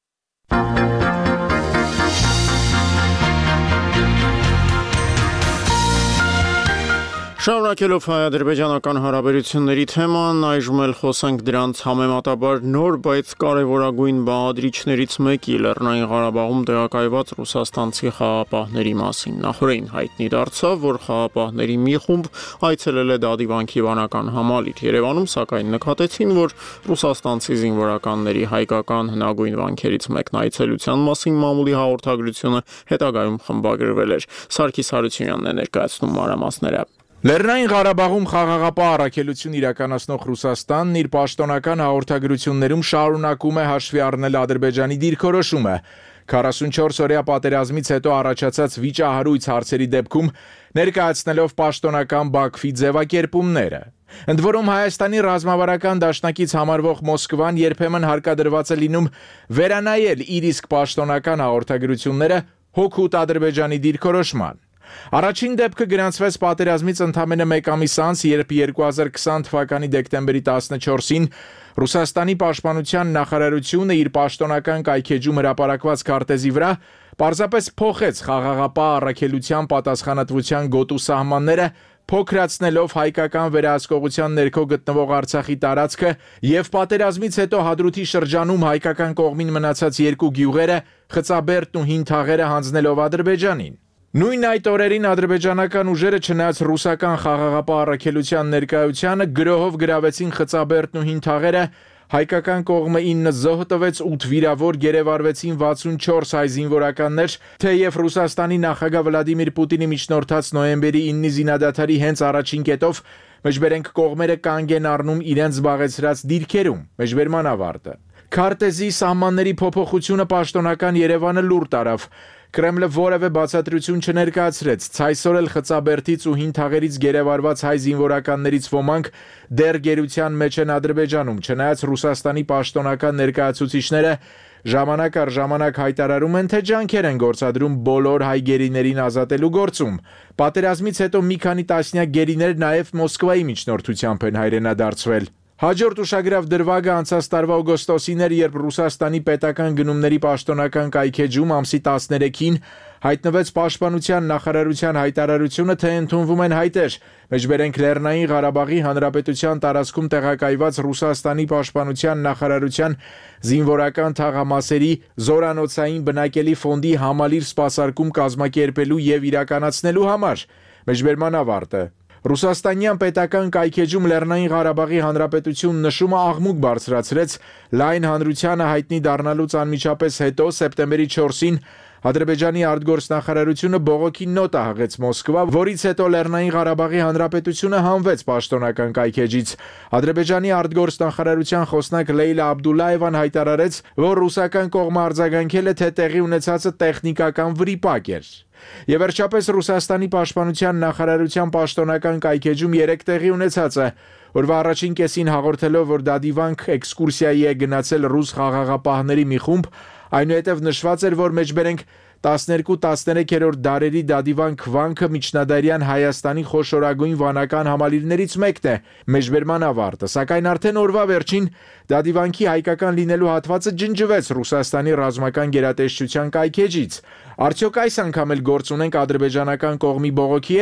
Շարունակելով հայ-ադրբեջանական հարաբերությունների թեման, այժմ էլ խոսենք դրանց համեմատաբար նոր, բայց կարևորագույն բաղադրիչներից մեկի Լեռնային Ղարաբաղում տեղակայված ռուսաստանցի խաղապահների մասին։ Նախորդին հայտնի դարձավ, որ խաղապահների մի խումբ այցելել է Դադիվանքի վանական համալիր Երևանում, սակայն նկատեցին, որ ռուսաստանցի զինվորականների հայկական հնագույն վանքերից մեկն այցելության մասին մամուլի հաղորդագրությունը հետագայում խմբագրվել էր։ Սարգիս Հարությունյանն է ներկայացնում մանրամասները։ Լեռնային Ղարաբաղում խաղաղապահ առաքելություն իրականացնող Ռուսաստանն իր պաշտոնական հաղորդագրություններում շարունակում է հաշվի առնել Ադրբեջանի դիրքորոշումը։ քառասունչորս օրյա պատերազմից հետո առաջացած վիճահարույց հարցերի դեպքում ներկայացնելով պաշտոնական Բաքվի ձևակերպումները։ Ընդ որում Հայաստանի ռազմավարական դաշնակից համարվող Մոսկվան երբեմն հարկադրված է լինում վերանայել իր իսկ պաշտոնական հաղորդագրությունները հօգուտ Ադրբեջանի դիրքորոշման։ Առաջին դեպքը գրանցվեց պատերազմից ընդամենը մեկ ամիս անց, երբ երկու հազար քսան թվականի դեկտեմբերի տասնչորսին Ռուսաստանի պաշտպանության նախարարությունը իր պաշտոնական կայքեջում հրապարակված քարտեզի վրա պարզապես փոխեց խաղաղապահ առաքելության պատասխանատվության գոտու սահմանները, փոքրացնելով հայկական վերահսկողության ներքո գտնվող Արցախի տարածքը եւ պատերազմից հետո Հադրութի շրջանում հայկական կողմին մնացած երկու գյուղերը Խծաբերդն ու Հին Թաղերը հանձնելով Ադրբեջանին։ Նույն այդ օրերին ադրբեջանական ուժերը չնայած ռուսական խաղաղապահ առաքելության ներկայությանը գրոհով գրավեցին Խծաբերդն ու Հին Թաղերը, հայկական կողմը ինը զոհ տվեց, ութ վիրավոր, գերեվարվեցին վաթսունչորս հայ զինվորականներ, թեև Ռուսաստանի նախագահ Վլադիմիր Պուտինի միջնորդած նոյեմբերի ինը զինադադարի հենց առաջին կետով մեջբերենք կողմերը կանգ են առնում իրենց զբաղեցրած դիրքերում, մեջբերման ավարտը։ Քարտեզի սահմանների փոփոխությունը պաշտոնական Երևանը լուր տարավ։ Կրեմլը որևէ բացատրություն չներկայացրեց, ցայսօր էլ Խծաբերդից ու Հին Թաղերից գերեվարված հայ զինվորականներից ոմանք դեռ գերության մեջ են Ադրբեջանում, չնայած Ռուսաստանի պաշտոնական ներկայացուցիչները ժամանակ առ ժամանակ հայտարարում են, թե ջանքեր են գործադրում բոլոր հայ գերիներին ազատելու գործում։ Պատերազմից հետո մի քանի տասնյակ գերիներ նաև Մոսկվայի միջնորդությամբ են հայրենադարձվել։ Հաջորդ ուշագրավ դրվագը անցած տարվա օգոստոսին էր, երբ Ռուսաստանի պետական գնումների պաշտոնական կայքեջում ամսի տասներեքին հայտնվեց պաշտպանության նախարարության հայտարարությունը, թե ընդունվում են հայտեր, մեջբերենք Լեռնային Ղարաբաղի Հանրապետության տարածքում տեղակայված Ռուսաստանի պաշտպանության նախարարության զինվորական թաղամասերի զորանոցային բնակելի ֆոնդի համալիր սպասարկում կազմակերպելու եւ իրականացնելու համար, մեջբերման ավարտը։ Ռուսաստանյան պետական կայքեջում Լեռնային Ղարաբաղի Հանրապետություն նշումը աղմուկ բարձրացրեց լայն հանրությանը հայտնի դառնալուց անմիջապես հետո սեպտեմբերի չորսին Ադրբեջանի արտգործնախարարությունը բողոքի նոտա հղեց Մոսկվա, որից հետո Լեռնային Ղարաբաղի Հանրապետությունը հանվեց պաշտոնական կայքեջից։ Ադրբեջանի արտգործնախարարության խոսնակ Լեյլա Աբդուլլաևան հայտարարեց, որ ռուսական կողմը արձագանքել է, թե տեղի ունեցածը տեխնիկական վրիպակ էր։ Եվ վերջապես Ռուսաստանի պաշտպանության նախարարության պաշտոնական կայքեջում երեք տեղի ունեցածը, որվա առաջին կեսին հաղորդելով, որ Դադիվանք էքսկուրսիայի է գնացել ռուս խաղաղապահների մի խումբ, այնուհետև նշված էր, որ մեջբերենք տասներկու տասներեքերորդ դարերի Դադիվանք վանքը միջնադարյան Հայաստանի խոշորագույն վանական համալիրներից մեկն է, մեջբերման ավարտը, սակայն արդեն օրվա վերջին Դադիվանքի հայկական լինելու հատվածը ջնջվեց Ռուսաստանի ռազմական գերատեսչության կայքեջից։ Արդյոք այս անգամ էլ գործ ունենք ադրբեջանական կողմի բողոքի հետ,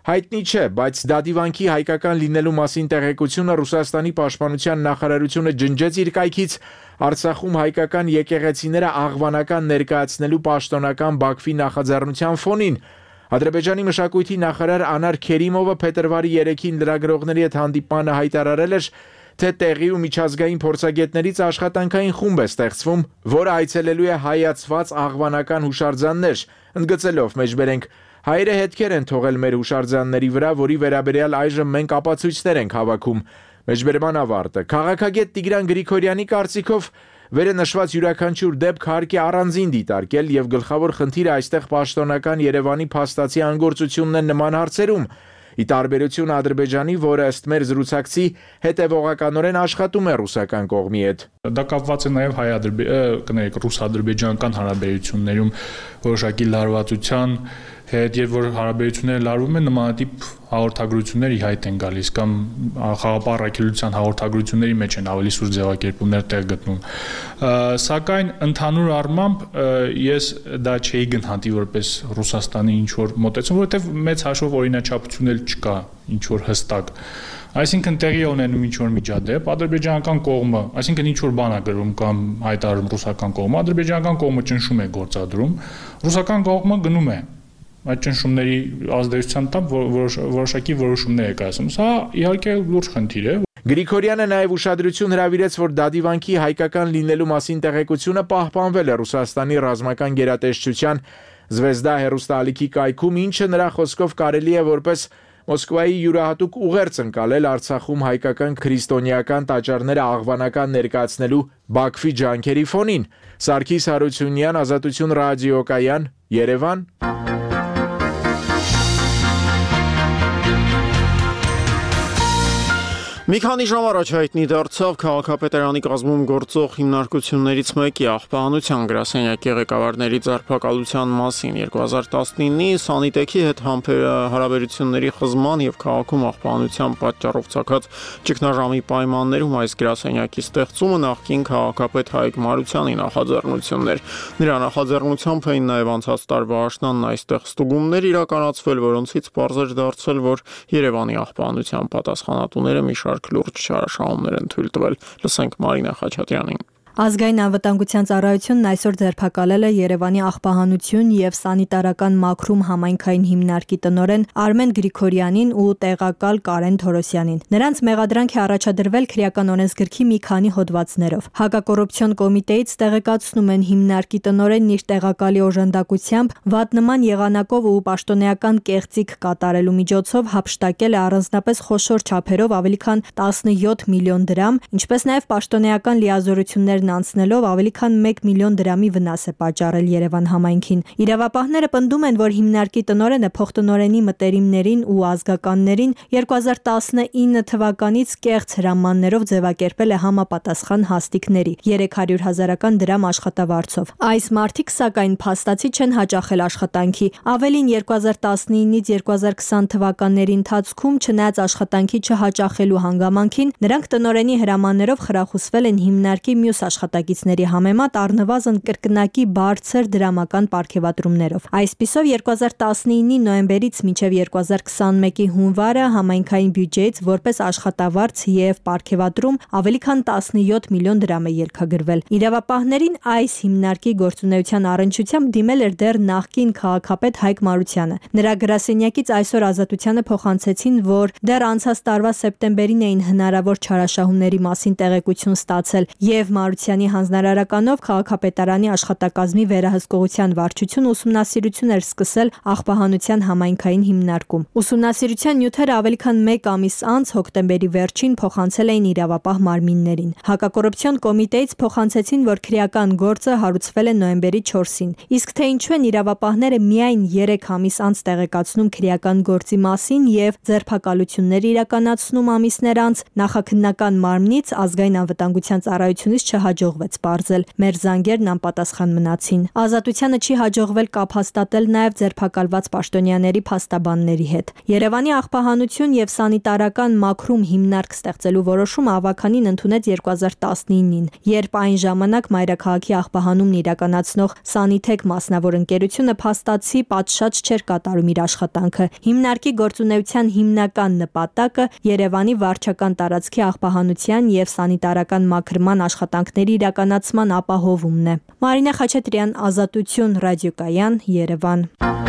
հայտնի չէ, բայց դադիվանքի հայկական լինելու մասին տեղեկությունը Ռուսաստանի պաշտպանության նախարարությունը ջնջեց իր կայքից Արցախում հայկական եկեղեցիները աղվանական ներկայացնելու պաշտոնական Բաքվի նախաձեռնության ֆոնին։ Ադրբեջանի մշակույթի նախարար Անար Քերիմովը փետրվարի երեքին լրագրողների հետ հանդիպմանը հայտարարել էր, թե տեղի ու միջազգային փորձագետներից աշխատանքային խումբ է ստեղծվում, որը այցելելու է հայացված աղվանական հուշարձաններ, ընդգծելով մեջբերենք հայերը հետքեր են թողել մեր հուշարձանների վրա, որի վերաբերյալ այժմ մենք ապացույցներ ենք հավաքում։ Մեջբերման ավարտը։ Քաղաքագետ Տիգրան Գրիգորյանի կարծիքով վերը նշված յուրաքանչյուր դեպք հարկ է առանձին դիտարկել եւ գլխավոր խնդիրը այստեղ պաշտոնական Երևանի փաստացի անգործությունն է նման հարցերում։ Ի տարբերություն Ադրբեջանի, որը ըստ մեր զրուցակցի հետևողականորեն աշխատում է ռուսական կողմի հետ։ Դա կապված է նաև հայ-ադրբեջանական, ռուս-ադրբեջանական հարաբերություններում որոշակի լարվածության հետ, եւ որ հարաբերությունները լարվում են, նմանատիպ հաղորդագրություններ ի հայտ են գալիս կամ խաղապահ առաքելության հաղորդագրությունների մեջ են ավելի սուր ձևակերպումներ տեղ գտնում։ Սակայն ընդհանուր առմամբ ես դա չէի գնահատի որպես Ռուսաստանի ինչ որ մոտեցում, որովհետեւ մեծ հաշվով օրինաչափություն էլ չկա ինչ որ հստակ։ Այսինքն տեղի ունենում ինչ որ միջադեպ, ադրբեջանական կողմը, այսինքն ինչ որ բան է գրում կամ հայտարարում ռուսական կողմը, ադրբեջանական կողմը ճնշում է գործադրում, ռուսական կողմը գնում է այդ ճնշումների ազդեցության տակ որոշակի որոշումներ է կայացնում։ Սա իհարկե լուրջ խնդիր է։ Գրիգորյանը նաև ուշադրություն հրավիրեց, որ դադիվանքի հայկական լինելու մասին տեղեկությունը պահպանվել է Ռուսաստանի ռազմական գերատեսչության Զվեզդա հեռուստաալիքի կայքում, ինչը նրա խոսքով կարելի է որպես Մոսկվայի յուրահատուկ ուղերձ ընկալել Արցախում հայկական քրիստոնեական տաճարները աղվանական ներկայացնելու Բաքվի ջանքերի ֆոնին։ Սարգիս Հարությունյան, Ազատություն ռադիոկայան, Երևան։ Մի քանի ժամ առաջ հայտնի դարձավ քաղաքապետարանի կազմում գործող հիմնարկություններից մեկի աղբանության գրասենյակի ղեկավարների ձերբակալության մասին երկու հազար տասնինի Սանիտեքի հետ հարաբերությունների խզման եւ քաղաքում աղբանության պատճառով ցակած ճգնաժամի պայմաններում այս գրասենյակի ստեղծումը նախկին քաղաքապետ Հայկ Մարությանի նախաձեռնությունն էր։ Նրա նախաձեռնությամբ էին նաեւ անցած տարվա աշնանն այստեղ ստուգումներ իրականացվել, որոնցից պարզ էր դարձել, որ Երևանի աղբանության պատասխանատուները մի շարք լուրջ չարաշահումներ են թույլ տվել։ Լսենք Մարինա Խաչատրյանին։ Ազգային անվտանգության ծառայությունն այսօր ձերբակալել է Երևանի աղբահանություն եւ սանիտարական մաքրում համայնքային հիմնարկի տնօրեն Արմեն Գրիգորյանին ու տեղակալ Կարեն Թորոսյանին։ Նրանց մեղադրանք է առաջադրվել քրեական օրենսգրքի մի քանի հոդվածներով։ Հակակոռուպցիոն կոմիտեից տեղեկացնում են հիմնարկի տնօրենն իր տեղակալի օժանդակությամբ վատնման եղանակով ու պաշտոնեական կեղծիք կատարելու միջոցով հափշտակել է առանձնապես խոշոր չափերով ավելի քան տասնյոթ միլիոն դրամ, ինչպես նաեւ պաշտոնեական լիազորություններ անցնելով ավելի քան մեկ միլիոն դրամի վնաս է պատճառել Երևան համայնքին։ Իրավապահները պնդում են, որ հիմնարկի տնօրենը փոխտնօրենի մտերիմներին ու ազգականներին երկու հազար տասնինը թվականից կեղծ հրամաններով ձևակերպել է համապատասխան հաստիկների երեք հարյուր հազարական դրամ աշխատավարձով։ Այս մարդիկ սակայն փաստացի չեն հաճախել աշխատանքի։ Ավելին երկու հազար տասնինից երկու հազար քսան թվականների ընթացքում չնայած աշխատանքի չհաճախելու հանգամանքին, նրանք տնօրենի հրամաններով խրախուսվել են հիմնարկի մյուս աշխատակիցների համեմատ առնվազն կրկնակի բարձր դրամական պարգևատրումներով։ Այսպիսով երկու հազար տասնինի նոյեմբերից մինչև երկու հազար քսանմեկի հունվարը համայնքային բյուջեից որպես աշխատավարձ եւ պարգևատրում ավելի քան տասնյոթ միլիոն դրամ է ելքագրվել։ Իրավապահներին այս հիմնարկի գործունեության առնչությամբ դիմել էր դեռ նախկին քաղաքապետ Հայկ Մարությանը։ Նրա գրասենյակից այսօր Ազատությանը փոխանցեցին, որ դեռ անցած տարվա սեպտեմբերին էին հնարավոր չարաշահումների մասին տեղեկություն ստացել եւ Մարությանի հանձնարարականով քաղաքապետարանի աշխատակազմի վերահսկողության վարչություն ուսումնասիրություն էր սկսել աղբահանության համայնքային հիմնարկում։ Ուսումնասիրության նյութերը ավելի քան մեկ ամիս անց հոկտեմբերի վերջին փոխանցել էին իրավապահ մարմիններին։ Հակակոռուպցիոն կոմիտեից փոխանցեցին, որ քրեական գործը հարուցվել է նոյեմբերի չորսին։ Իսկ թե ինչու են իրավապահները միայն երեք ամիս անց տեղեկացնում քրեական գործի մասին եւ ձերբակալություններ իրականացնում ամիսներ անց, նախաքննական մարմնից ազգային անվտանգության ծառայությունից չհաջողվեց պարզել։ Մեր զանգերն անպատասխան մնացին։ Ազատությանը չի հաջողվել կապ հաստատել նաև ձերբակալված պաշտոնյաների փաստաբանների հետ։ Երևանի աղբահանություն եւ սանիտարական մաքրում հիմնարկ ստեղծելու որոշումը ավականին ընդունեց երկու հազար տասնինին, երբ այն ժամանակ մայրաքաղաքի աղբահանումն իրականացնող Սանիթեք մասնավոր ընկերությունը փաստացի պատշաճ չէր կատարում իր աշխատանքը։ Հիմնարկի գործունեության հիմնական նպատակը Երևանի վարչական տարածքի աղբահանության եւ սանիտարական մաքրման աշխատանքների իրականացման ապահովումն է։ Մարինե Խաչատրյան, Ազատություն, Ռադիոկայան, Երևան։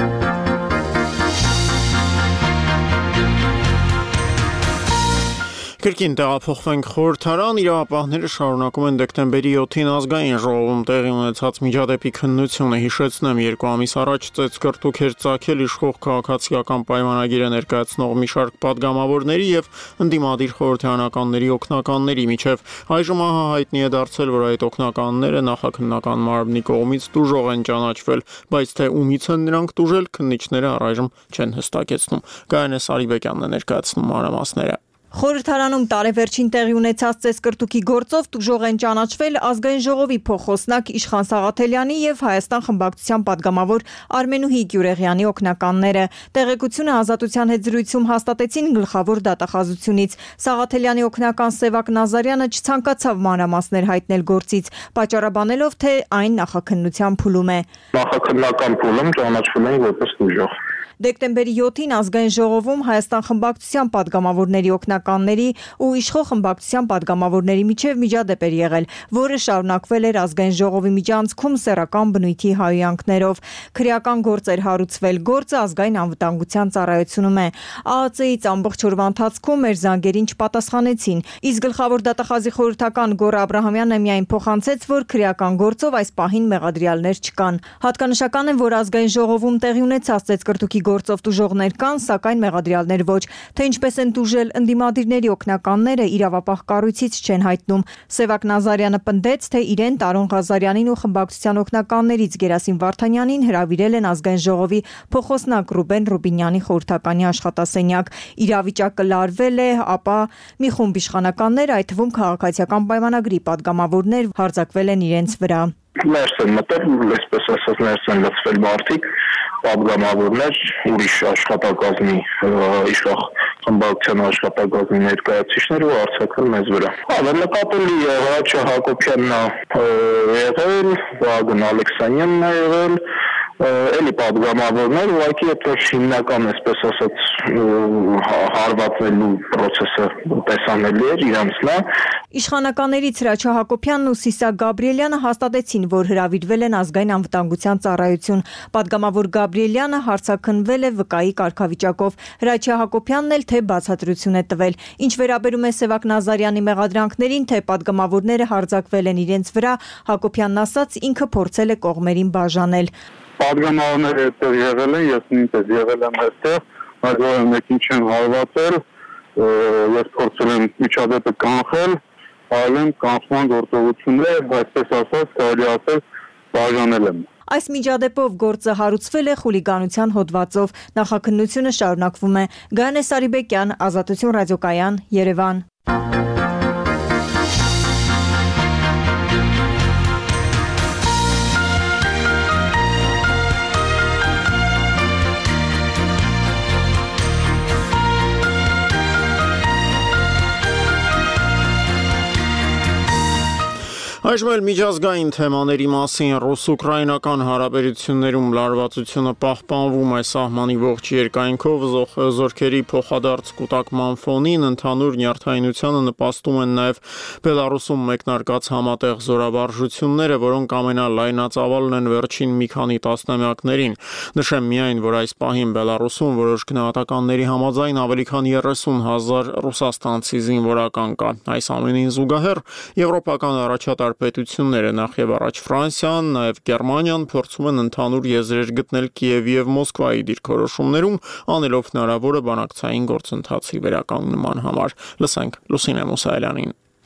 Կրկին տեղափոխվենք խորհրդարան, իրավապահները շարունակում են դեկտեմբերի յոթին ազգային ժողովում տեղի ունեցած միջադեպի քննությունը։ Հիշեցնեմ, երկու ամիս առաջ ծեծկռտուք էր ծագել իշխող քաղաքացիական պայմանագիրը ներկայացնող մի շարք падգամավորների եւ ընդդիմադիր խորհրդարանականների օգնականների միջև։ Այժմ ահա հայտնի է դարձել, որ այդ օգնականները նախաքննական մարմնի կողմից տուժող են ճանաչվել, բայց թե ումից են նրանք տուժել, քննիչները առայժմ չեն հստակեցնում։ Գայանե Սարիբեկյանն է ներկայացնում մանրամասները։ Խորհրդարանում տարեվերջին տեղի ունեցած ծեծկռտուքի գործով տուժող են ճանաչվել ազգային ժողովի փոխոսնակ Իշխան Սաղաթելյանի եւ Հայաստան խմբակցության падգամավոր Արմենուհի Գյուրեղյանի օգնականները։ Տեղեկությունը Ազատության հետ զրույցում հաստատեցին գլխավոր դատախազությունից։ Սաղաթելյանի օգնական Սևակ Նազարյանը չցանկացավ մանրամասներ հայտնել գործից, պատճառաբանելով, թե այն նախաքննության փուլում է։ Նախաքննական փուլում ճանաչվում են որպես տուժող։ Դեկտեմբերի յոթին ազգային ժողովում Հայաստան խմբակցության падգամավորների օգնականների ու իշխող խմբակցության падգամավորների միջև միջադեպ էր եղել, որը շարունակվել էր ազգային ժողովի միջանցքում սեռական բնույթի հայհոյանքներով։ Քրեական գործ էր հարուցվել, գործը ազգային անվտանգության ծառայությունում է։ ԱԱԾ-ից ամբողջ օրվա ընթացքում մեր զանգերին չպատասխանեցին, իսկ գլխավոր դատախազի խորհրդական Գոռ Աբրահամյանը միայն փոխանցեց, որ քրեական գործով այս պահին մեղադրյալներ չկան։ Հատկանշական է, որ ազգային ժողովում տեղի ունեցած ծեծկռտուքի գործով տուժողներ կան, սակայն մեղադրյալներ ոչ։ Թե ինչպես են տուժել ընդդիմադիրների օգնականները, իրավապահ կառույցից չեն հայտնում։ Սևակ Նազարյանը պնդեց, թե իրեն Տարոն Ղազարյանին ու խմբակցության օգնականներից Գերասիմ Վարդանյանին հրավիրել են ազգային ժողովի փոխոսնակ Ռուբեն Ռուբինյանի խորհրդականի աշխատասենյակ։ Իրավիճակը լարվել է, ապա մի խումբ իշխանականներ, այդ թվում քաղաքացիական պայմանագրի падգամավորներ, հարձակվել են իրենց վրա։ Ներս են մտել, այսպես ասած, ներս են լցվել մարդիկ, падգամավորներ, ուրիշ աշխատակազմի, իշխող խմբակցության աշխատակազմի ներկայացուցիչներ ու արձակվել մեզ վրա։ Ավելի նկատելի է Հրաչյա Հակոբյանն եղել, Վագն Ալեքսանյանն է եղել, էլի падգամավորներ, ուղղակի այդպես հիմնական, այսպես ասած, հարվածելու process-ը տեսանելի էր իրանցն է։ Իշխանականներից Հրաչյա Հակոբյանն ու Սիսակ Գաբրիելյանը հաստատեցին, որ հրավիրվել են ազգային անվտանգության ծառայություն։ Падգամավոր Գաբրիելյանը հարցաքննվել է վկայի կարգավիճակով։ Հրաչյա Հակոբյանն էլ թե բացատրություն է տվել։ Ինչ վերաբերում է Սևակ Նազարյանի մեղադրանքներին, թե падգամավորները հարձակվել են իրենց վրա, Հակոբյանն ասաց, ինքը փորձել է կողմերին բաժանել։ Падգամավորները այդտեղ եղել են, ես նույնպես եղել եմ այդտեղ, բայց որ մեկին չեմ հարվածել, ես փորձել եմ միջադեպը կանխել, այլ եմ կանխման գործողությունները, այսպես ասած, կարելի ասել, բաժանել եմ։ Այս միջադեպով գործը հարուցվել է խուլիգանության հոդվածով։ Նախաքննությունը շարունակվում է։ Գայանե Սարիբեկյան, Ազատություն ռադիոկայան, Երևան։ Այժմ էլ միջազգային թեմաների մասին ռուս-ուկրաինական հարաբերություններում լարվածությունը պահպանվում է սահմանի ողջ երկայնքով զորքերի փոխադարձ կուտակման ֆոնին ընդհանուր նյարդայնությանը նպաստում են նաև Բելարուսում մեկնարկած համատեղ զորավարժությունները, որոնք ամենալայնածավալն են վերջին մի քանի տասնամյակներին։ Նշեմ միայն, որ այս պահին Բելարուսում որոշ գնահատականների համաձայն ավելի քան երեսուն հազար ռուսաստանցի զինվորական կա։ Այս ամենին զուգահեռ եվրոպական առաջատար պետությունները նախ եւ առաջ Ֆրանսիան, նաև Գերմանիան փորձում են ընդհանուր եզրեր գտնել Կիևի եւ Մոսկվայի դիրքորոշումներում, անելով հնարավորը բանակցային գործընթացի վերականգնման համար։ Լսենք Լուսինե Մուսայելյանին։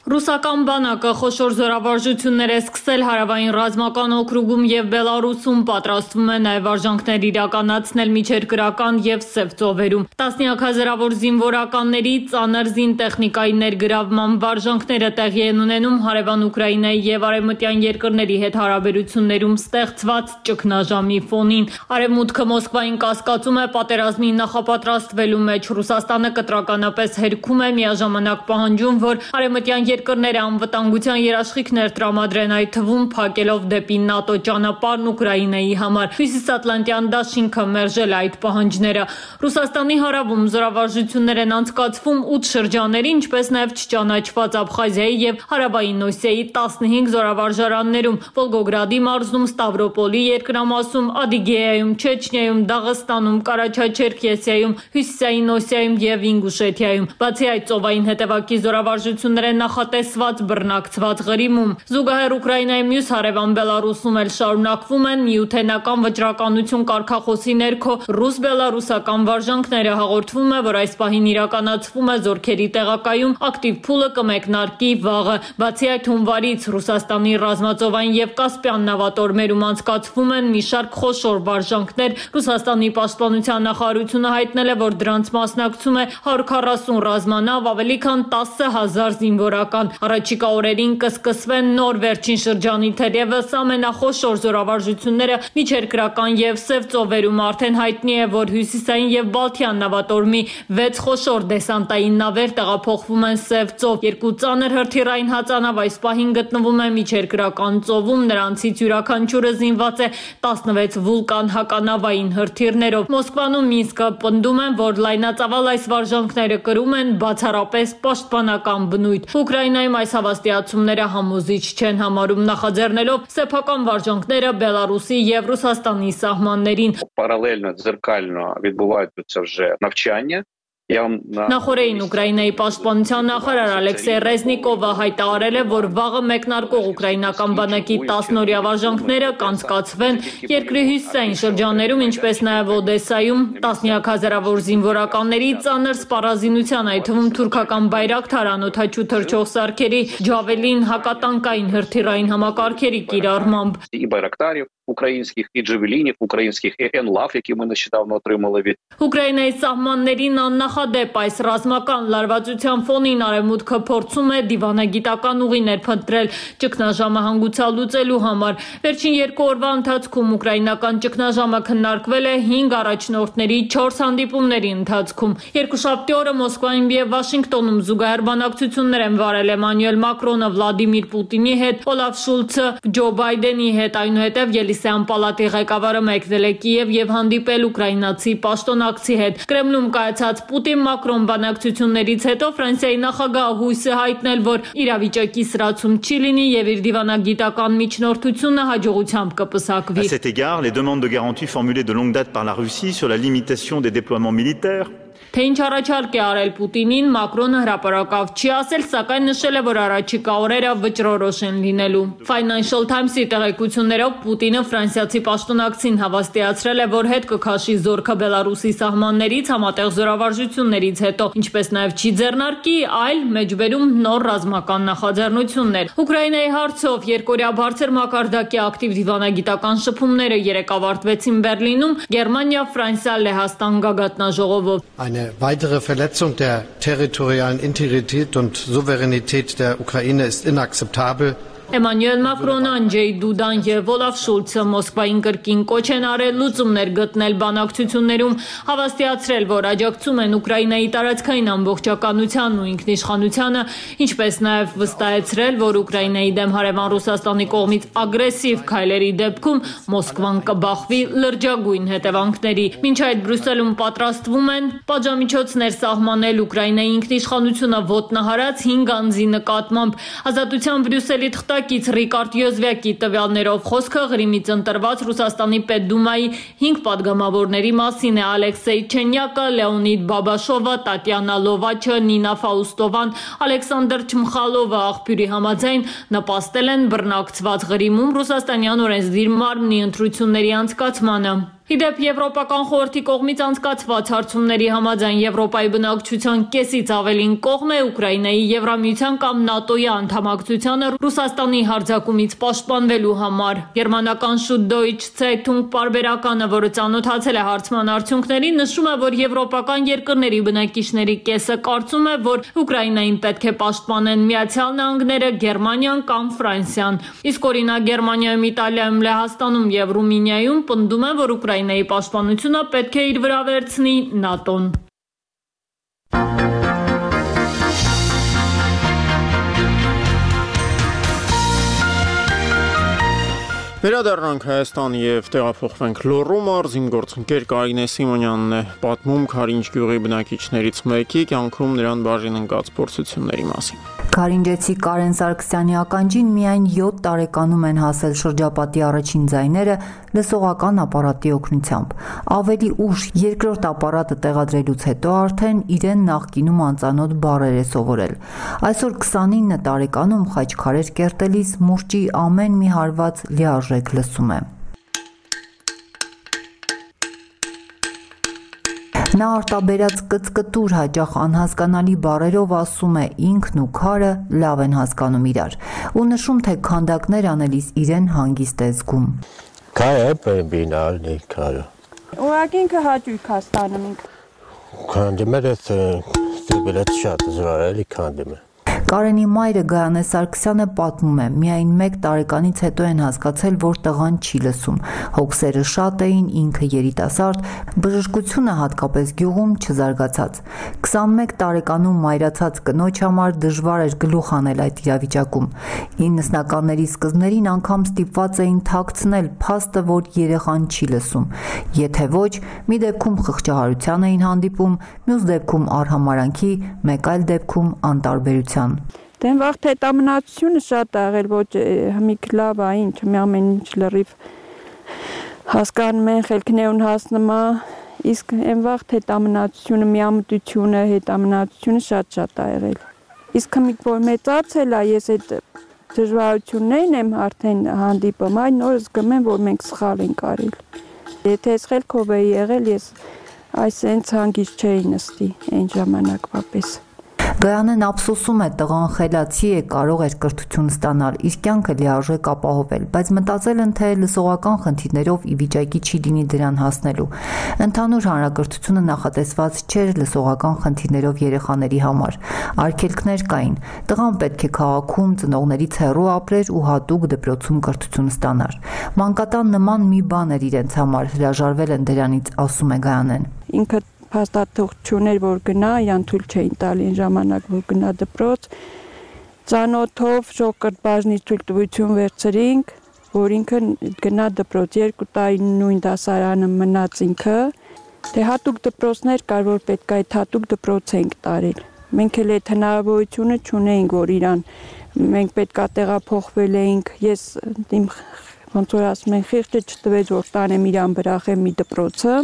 Ռուսական բանակը խոշոր զորավարժություններ է սկսել հարավային ռազմական օկրուգում եւ Բելարուսում, պատրաստվում է նաեւ վարժանքներ իրականացնել միջերկրական եւ Սև ծովերում։ Տասնյակ հազարավոր զինվորականների ծանր զինտեխնիկայի ներգրավման վարժանքները տեղի են ունենում հարևան Ուկրաինայի եւ արևմտյան երկրների հետ հարաբերություններում ստեղծված ճգնաժամի ֆոնին։ Արևմուտքը Մոսկվային կասկածում է պատերազմի նախապատրաստվելու մեջ։ Ռուսաստանը կտրականապես հերքում է, միաժամանակ պահանջում, որ արևմտյան երկրները անվտանգության երաշխիքներ տրամադրեն, այդ թվում փակելով դեպի ՆԱՏՕ ճանապարհն Ուկրաինայի համար։ Հյուսիսատլանտյան դաշինքը մերժել է այդ պահանջները։ Ռուսաստանի հարավում զորավարժություններ են անցկացվում ութ շրջանների, ինչպես նաև չճանաչված Աբխազիայի եւ հարավային Օսիայի տասնհինգ զորավարժարաններում, Վոլգոգրադի մարզում, Ստավրոպոլի երկրամասում, Ադիգեայում, Չեչնիայում, Դաղստանում, Կարաչաչերքեսիայում, Հյուսիսային Օսիայում եւ Ինգուշեթիայում։ Բացի այդ, ծովային հետևակի զորավարժություններ են նախատեսված բռնակցված Ղրիմում։ Զուգահեռ Ուկրաինայի մյուս հարևան Բելարուսում էլ շարունակվում են միութենական վճռականություն կարգախոսի ներքո ռուս-բելարուսական վարժանքները։ Հաղորդվում է, որ այս պահին իրականացվում է զորքերի տեղակայում, ակտիվ փուլը կմեկնարկի վաղը։ Բացի այդ, հունվարից Ռուսաստանի ռազմածովային եւ Կասպյան նավատորմերում անցկացվում են մի շարք խոշոր վարժանքներ։ Ռուսաստանի պաշտպանության նախարարությունը հայտնել է, որ դրանց մասնակցում է հարյուր քառասուն ռազմանավ, ավելի քան տասը հազար զինվորական։ Առաջիկա օրերին կսկսվեն նոր վերջին շրջանի թերևս ամենախոշոր զորավարժությունները միջերկրական եւ Սև ծովերում։ Արդեն հայտնի է, որ Հյուսիսային եւ Բալթյան նավատորմի վեց խոշոր դեսանտային նավեր տեղափոխվում են Սև ծով։ Երկու ծանր հրթիռային հածանավ այս պահին գտնվում է միջերկրական ծովում, նրանցից յուրաքանչյուրը զինված է տասնվեց Վուլկան հականավային հրթիռներով։ Մոսկվանում, Մինսկը պնդում են, որ լայնածավալ այս վարժանքները կրում են բացառապես պաշտպանական բնույթ։ Ուկրաինայում այս հավաստիացումները համոզիչ չեն համարում, նախաձեռնելով սեփական վարժանքները Բելարուսի եւ Ռուսաստանի սահմաններին։ Паралельно, дзеркально відбуваються вже навчання. Նախորդին Ուկրաինայի պաշտպանության նախարար Ալեքսեյ Ռեզնիկովը հայտարարել է, որ վաղը մեկնարկող ուկրաինական բանակի տասնօրյա վարժանքները կանցկացվեն երկրի հյուսիսային շրջաններում, ինչպես նաև Օդեսայում։ Տասնյակ հազարավոր զինվորականների ծանր սպառազինության, այդ թվում թուրքական բայրակթար անօդաչու թռչող սարքերի, Ջավելին հակատանկային հրթիռային համակարգերի կիրառմամբ։ І байрактарів українських, і джавелінів українських, і енлав, які ми нещодавно отримали від Ուկրաինայի սահմաններին աննախադեպ այս ռազմական լարվածության ֆոնին արևմուտքը փորձում է դիվանագիտական ուղիներ փնտրել ճգնաժամը հանգուցալուծելու համար։ Վերջին երկու օրվա ընթացքում ուկրաինական ճգնաժամը քննարկվել է հինգ առաջնորդների չորս հանդիպումների ընթացքում։ Երկուշաբթի օրը Մոսկվայում եւ Վաշինգտոնում զուգահեռ բանակցություններ են վարել Էմանուել Մակրոնը Վլադիմիր Պուտինի հետ, Օլաֆ Շուլցը Ջո Բայդենի հետ, այնուհետև Ելիսեյան պալատի ղեկավարը մեկնել է Կիև եւ հանդիպել ուկրաինացի պաշտոնակցի հետ։ Կրեմլում կայացած Պուտին-Մակրոն բանակցություններից հետո Ֆրանսիայի նախագահը հույս է հայտնել, որ իրավիճակի սրացում չի լինի եւ իր դիվանագիտական միջնորդությունը հաջողությամբ կպսակվի։ À cet égard, les demandes de garantie formulées de longue date par la Russie sur la limitation des déploiements militaires Թե ինչ առաջարկ է արել Պուտինին, Մակրոնը հրապարակավ չի ասել, սակայն նշել է, որ առաջիկա օրերը վճռորոշ են լինելու։ Financial Times-ի տեղեկություններով Պուտինը ֆրանսիացի պաշտոնակցին հավաստիացրել է, որ հետ կքաշի զորքը Բելարուսի սահմաններից համատեղ զորավարժություններից հետո, ինչպես նաև չի ձեռնարկի այլ մեջբերում նոր ռազմական նախաձեռնություններ։ Ուկրաինայի հարցով երկօրյա բարձր մակարդակի ակտիվ դիվանագիտական շփումները երեկ ավարտվեցին Բերլինում Գերմանիա, Ֆրանսիա, Լեհաստան գագաթնաժողովով։ Eine weitere Verletzung der territorialen Integrität und Souveränität der Ukraine ist inakzeptabel. Էմանուել Մակրոնը, Անջեյ Դուդան եւ Օլաֆ Շուլցը Մոսկվային կրկին կոչ են արել լուծումներ գտնել բանակցություններում, հավաստիացրել, որ աջակցում են Ուկրաինայի տարածքային ամբողջականությանն ու ինքնիշխանությանը, ինչպես նաեւ վստահեցրել, որ Ուկրաինայի դեմ հարևան Ռուսաստանի կողմից ագրեսիվ քայլերի դեպքում Մոսկվան կբախվի լրջագույն հետևանքների։ Մինչ այդ Բրյուսելում պատրաստվում են պատժամիջոցներ սահմանել Ուկրաինայի ինքնիշխանությունը ոտնահարած հինգ անձի նկատմամբ։ Ազատության Բրյուսելի Կից Ռիկարդ Յոզվյակի տվյալներով խոսքը Ղրիմից ընտրված Ռուսաստանի Պետդումայի հինգ падգամավորների մասին է։ Ալեքսեյ Չենյակը, Լեոնիդ Բաբաշովը, Տատյանա Լովաչը, Նինա Ֆաուստովան, Ալեքսանդր Չմխալովը աղբյուրի համաձայն նպաստել են բռնակցված Ղրիմում ռուսաստանյան օրենսդիր մարմնի ընտրությունների անցկացմանը։ Իդեպ Եվրոպական խորհրդի կողմից անցկացված հարցումների համաձայն Եվրոպայի բնակչության կեսից ավելին կողմ է Ուկրաինայի Եվրամիության կամ ՆԱՏՕ-ի անդամակցությանը Ռուսաստանի հարձակումից պաշտպանվելու համար։ Գերմանական Süddeutsche Zeitung պարբերականը, որը ծանոթացել է հարցման արդյունքներին, նշում է, որ եվրոպական երկրների բնակիչների կեսը կարծում է, որ Ուկրաինային պետք է պաշտպանեն Միացյալ Նահանգները, Գերմանիան կամ Ֆրանսիան։ Իսկ օրինակ Գերմանիայում, Իտալիայում, Լեհաստանում եւ Ռումինիայում պնդում են, որ Ուկրաինայի պաշտպանությունը պետք է իր վրա վերցնի ՆԱՏՕ-ն։ Վերադառնանք Հայաստան եւ տեղափոխվենք Լոռու մարզին, գործընկեր Կարինե Սիմոնյանն է պատմում Քարինչ գյուղի բնակիչներից մեկի կյանքում նրան բաժին ընկած փորձությունների մասին։ Քարինջեցի Կարեն Սարգսյանի ականջին միայն յոթ տարեկանում են հասել շրջապատի առաջին ձայները լսողական ապարատի օգնությամբ։ Ավելի ուշ երկրորդ ապարատը տեղադրելուց հետո արդեն իրեն նախկինում անծանոթ բառեր է սովորել։ Այսօր քսանինը տարեկանում խաչքարեր կերտելիս մուրճի ամեն մի հարված լիարժեք լսում է։ Նա արտաբերած կծկտուր հաճախ անհասկանալի բառերով ասում է ինքն ու քարը լավ են հասկանում իրար ու նշում, թե քանդակներ անելիս իրեն հանգիստ է զգում։ Քարը բինալ է քարը։ Ուղղակի ինքը հաճույք է ստանում ինքը։ Քանդում է դեպի շատ զվարելի քանդում է։ Կարենի մայրը Գայանե Սարգսյանը պատմում է, միայն մեկ տարեկանից հետո են հասկացել, որ տղան չի լսում։ Հոգսերը շատ էին, ինքը երիտասարդ, բժշկությունը հատկապես գյուղում չզարգացած։ քսանմեկ տարեկանում մայրացած կնոջ համար դժվար էր գլուխ անել այդ իրավիճակում։ իննսնականների սկզբներին անգամ ստիպված էին թաքցնել փաստը, որ երեխան չի լսում։ Եթե ոչ, մի դեպքում խղճահարության էին հանդիպում, մյուս դեպքում արհամարանքի, մեկ այլ դեպքում անտարբերության։ Դեն վաղ հետամնացությունը շատ ա եղել, ոչ հմիք լավ ա, ինչ, մի ամեն ինչ լրիվ հասկանում են, խելքնեուն հասնում ա, իսկ են վաղ հետամնացությունը, միամտությունը, հետամնացությունը շատ-շատ ա եղել։ Իսկ հմիք որ մեծացել ա, ես այդ դժվարություններն եմ արդեն հանդիպում, այն նոր զգում եմ, որ մենք սխալ ենք արել։ Եթե ես խելքով էի եղել, ես այս հենց հանգիստ չէի նստի այն ժամանակվա պես։ Գայանեն ափսոսում է, տղան խելացի է, կարող էր կրթություն ստանալ, իր կյանքը լիարժեք ապահովել, բայց մտածել են, թե լսողական խնդիրներով ի վիճակի չի լինի դրան հասնելու։ Ընդհանուր հանրակրթությունը նախատեսված չէր լսողական խնդիրներով երեխաների համար։ Արգելքներ կային։ Տղան պետք է քաղաքում ծնողներից հեռու ապրեր ու հատուկ դպրոցում կրթություն ստանար։ Մանկատան նման մի բան էր իրենց համար, հրաժարվել են դրանից, ասում է Գայանեն։ Ինքը փաստաթղթություններ, որ գնա, իրան թույլ չէին տալի այն ժամանակ, որ գնա դպրոց, ծանոթով շոկրտ բաժնից թույլտվություն վերցրինք, որ ինքը գնա դպրոց, երկու տարի նույն դասարանը մնաց ինքը, թե հատուկ դպրոցներ կար, որ պետք է այդ հատուկ դպրոց ենք տարել։ Մենք էլ այդ հնարավորությունը չունեինք, որ իրան, մենք պետք է տեղափոխվել էինք, ես իմ ոնց որ ասում են, խիղճը չտվեց, որ տանեմ իրան բրախեմ մի դպրոցը։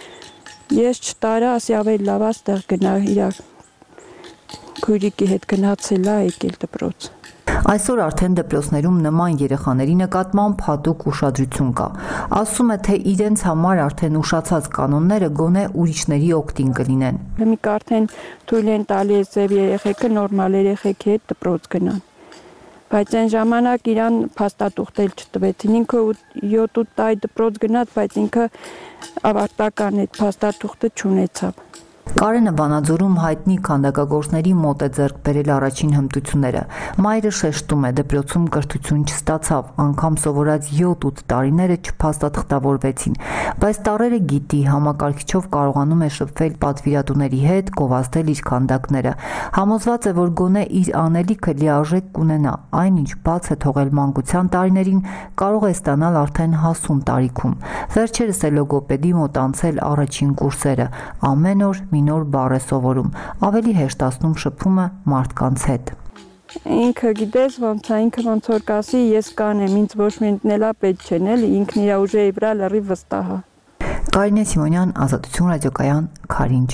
Ես չտարա, ասի ավելի լավ աստեղ գնա, իր քույրիկի հետ գնացել է եկել դպրոց։ Այսօր արդեն դպրոցներում նման երեխաների նկատմամբ հատուկ ուշադրություն կա։ Ասում է, թե իրենց համար արդեն ուշացած կանոնները գոնե ուրիշների օգտին կլինեն։ Հիմիկ արդեն թույլ են տալի ձև երեխեքը նորմալ երեխեքի հետ դպրոց գնան։ Բայց այն ժամանակ իրան փաստաթուղթ չտվեցին, ինքը յոթ տարի դպրոց գնաց, բայց ինքը ավարտական այդ փաստաթուղթը չունեցավ։ Կարենը Վանաձորում հայտնի քանդակագործների մոտ է ձեռք բերել առաջին հմտությունները։ Մայրը շեշտում է, դպրոցում կրթություն չստացավ, անգամ սովորած յոթ-ութ տարիները չփաստաթղթավորվեցին, բայց տառերը գիտի, համակարգիչով կարողանում է շփվել պատվիրատուների հետ, գովազդել իր քանդակները։ Համոզված է, որ գոնե իր անելիքը լիարժեք կունենա, այնինչ բաց է թողել մանկության տարիներին, կարող է ստանալ արդեն հասուն տարիքում։ Վերջերս է լոգոպեդի մոտ անցել առաջին կուրսերը, ամեն օր մի նոր բառ է սովորում, ավելի հեշտացնում շփումը մարդկանց հետ։ Ինքը գիտես ոնց է, ինքը ոնց որ կասի, ես կանեմ, ինձ ոչ մենտնելա պետք չեն, էլի, ինքն իր ուժերի վրա լրիվ վստահ է։ Կարինե Սիմոնյան, Ազատություն ռադիոկայան, Քարինչ։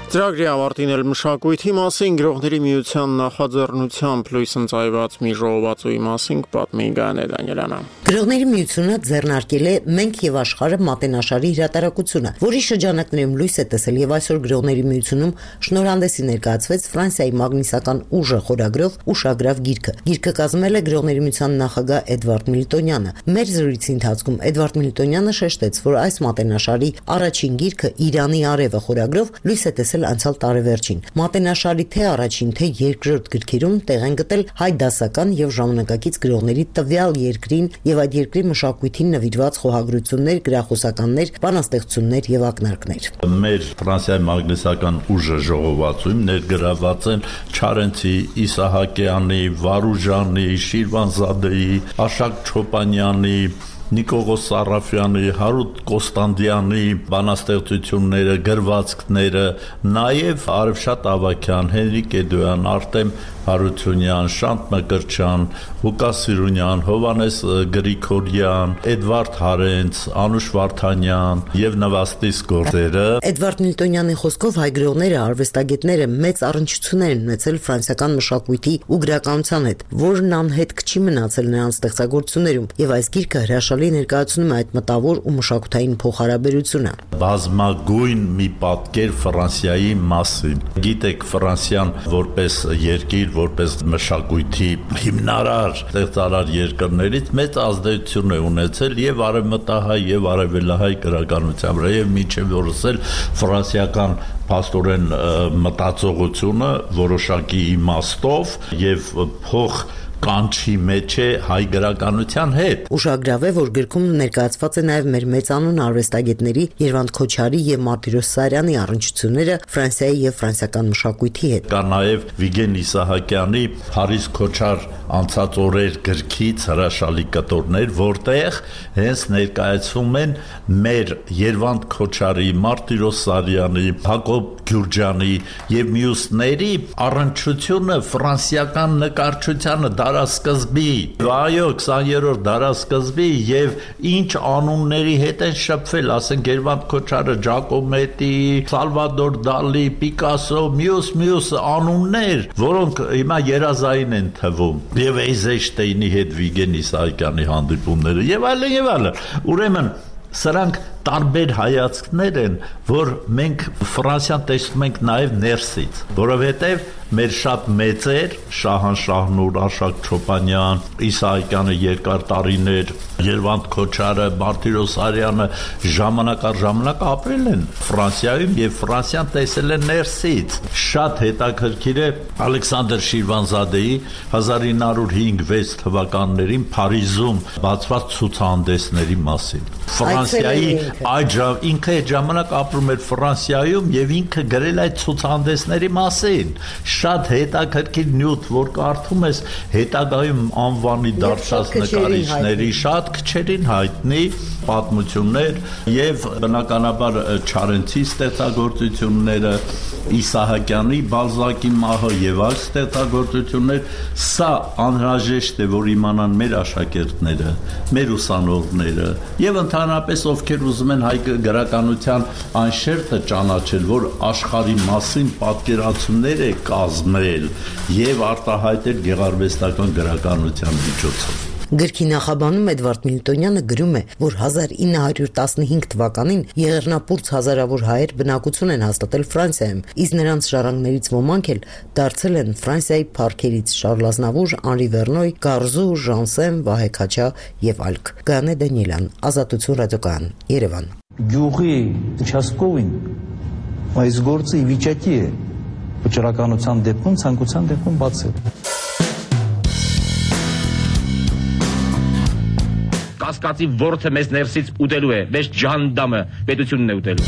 Ծրագրի ավարտին էլ մշակույթի մասին գրողների միության նախաձեռնությամբ լույս ընծայված մի ժողովածուի մասին պատմի Գաներ Դանիելյանը։ Գրողների միությունը ձեռնարկել է «Մենք եւ աշխարհը» մատենաշարի հրատարակությունը, որի շրջանակներում լույս է տեսել եւ այսօր գրողների միությունում շնորհանդեսի ներկայացվեց Ֆրանսիայի մագնիսական ուժը խորագրով ուշագրավ գիրքը։ Գիրքը կազմել է գրողների միության նախագահ Էդվարդ Միլտոնյանը։ Մեր զրույցի ընթացքում Էդվարդ Միլտոնյանը շեշտեց, որ այս մատենաշարի առաջին գիրքը Իրանի արևը խորագրով լույս է տեսել անցյալ տարեվերջին։ Մատենաշարի թե առաջին, թե երկրորդ գրքերում տեղ են գտել հայ դասական եւ ժամանակակից գրողների տվյալ երկրին եւ այդ երկրի մշակույթին նվիրված խոհագրություններ, գրախոսականներ, բանաստեղծություններ եւ ակնարկներ։ Մեր Ֆրանսիայի մագնիսական ուժը ժողովածույում ներգրաված են Չարենցի, Իսահակյանի, Վարուժանի, Շիրվանզադեի, Աշակ Չոպանյանի, Նիկողոս Սարաֆյանի, Հարութ Կոստանդյանի բանաստեղծությունները, գրվածքները, նաև Արևշատ Ավագյան, Հենրիկ Էդոյան, Արտեմ Հարությունյան, Շանթ Մկրտչյան, Ղուկաս Սիրունյան, Հովանես Գրիգորյան, Էդվարդ Հարենց, Անուշ Վարդանյան եւ նվաստիս գործերը։ Էդվարդ Միլտոնյանի խոսքով հայ գրողները, արվեստագետները մեծ առնչություններ են ունեցել ֆրանսիական մշակույթի ու գրականության հետ, որն անհետք չի մնացել նրանց ստեղծագործություններում, եւ այս գիրքը հրաշալի ներկայացնում է այդ մտավոր ու մշակութային փոխհարաբերությունը։ Բազմագույն մի պատկեր Ֆրանսիայի մասին։ Գիտեք, Ֆրանսիան որպես երկիր, որպես մշակույթի հիմնարար ստեղծարար երկրներից մեծ ազդեցություն է ունեցել եւ արևմտահայ եւ արևելահայ գրականության վրա եւ միջև որս էլ ֆրանսիական փաստորեն մտածողությունը որոշակի իմաստով եւ փող կանչի մեջ է հայ գրականության հետ։ Ուշագրավ է, որ գրքում ներկայացված է նաև մեր մեծանուն արվեստագետների Երվանդ Քոչարի եւ Մարտիրոս Սարյանի առնչությունները Ֆրանսիայի եւ ֆրանսիական մշակույթի հետ։ Կա նաև Վիգեն Իսահակյանի Փարիզ Քոչար անցած օրեր գրքից հրաշալի կտորներ, որտեղ հենց ներկայացվում են մեր Երվանդ Քոչարի, Մարտիրոս Սարյանի, Հակոբ Գյուրջանի եւ մյուսների առնչությունը ֆրանսիական նկարչությանը դարասկզբի, այո, քսաներորդ դարասկզբի եւ ինչ անունների հետ են շփվել, ասենք Երվանդ Քոչարը, Ջակոմետի, Սալվադոր Դալի, Պիկասո, մյուս մյուս անուններ, որոնք հիմա երազային են թվում, եւ Էյզենշտեյնի հետ Վիգեն Իսահակյանի հանդիպումները եւ այլն եւ այլն։ Ուրեմն սրանք տարբեր հայացքներ են, որ մենք Ֆրանսիան տեսնում ենք նաև ներսից, որովհետև մեր շատ մեծեր Շահան Շահնուր, Աշակ Չոպանյան, Իսահակյանը երկար տարիներ, Երվանդ Քոչարը, Մարտիրոս Սարյանը ժամանակ առ ժամանակ ապրել են Ֆրանսիայում եւ Ֆրանսիան տեսել են ներսից։ Շատ հետաքրքիր է Ալեքսանդր Շիրվանզադեի հազար ինը հարյուր հինգ վեց թվականներին Փարիզում բացված ցուցահանդեսների մասին։ Ֆրանսիայի այդ ժամ ինքը այդ ժամանակ ապրում էր Ֆրանսիայում եւ ինքը գրել այդ ցուցահանդեսների մասին։ Շատ հետաքրքիր նյութ, որ կարդում ես հետագայում անվանի դարձած նկարիչների շատ քչերին հայտնի պատմություններ եւ բնականաբար Չարենցի ստեղծագործությունները, Իսահակյանի Բալզակի մահը եւ այլ ստեղծագործություններ, սա անհրաժեշտ է, որ իմանան մեր աշակերտները, մեր ուսանողները եւ ընդհանրապես ովքեր ուզում են հայ գրականության այն շերտը ճանաչել, որ աշխարհի մասին պատկերացումներ է կազմել եւ արտահայտել գեղարվեստական գրականության միջոցով։ Գրքի նախաբանում Էդվարդ Միլտոնյանը գրում է, որ հազար ինը հարյուր տասնհինգ թվականին եղեռնապուրց հազարավոր հայեր բնակություն են հաստատել Ֆրանսիայում, իսկ նրանց ժառանգներից ոմանք էլ դարձել են Ֆրանսիայի փառքերից Շարլ Ազնավուր, Անրի Վերնոյ, Գարզու, Ժանսեմ, Վահե Քաչա եւ այլք։ Գաներ Դանիելյան, Ազատություն ռադիոկայան, Երևան։ Գյուղի участковին այս գործը ի վիճակի է վճռականության դեպքում, ցանկության դեպքում բացել։ Կասկածի ворթը մեզ ներսից ուտելու է, մեզ ջանդամը պետությունն է ուտելու։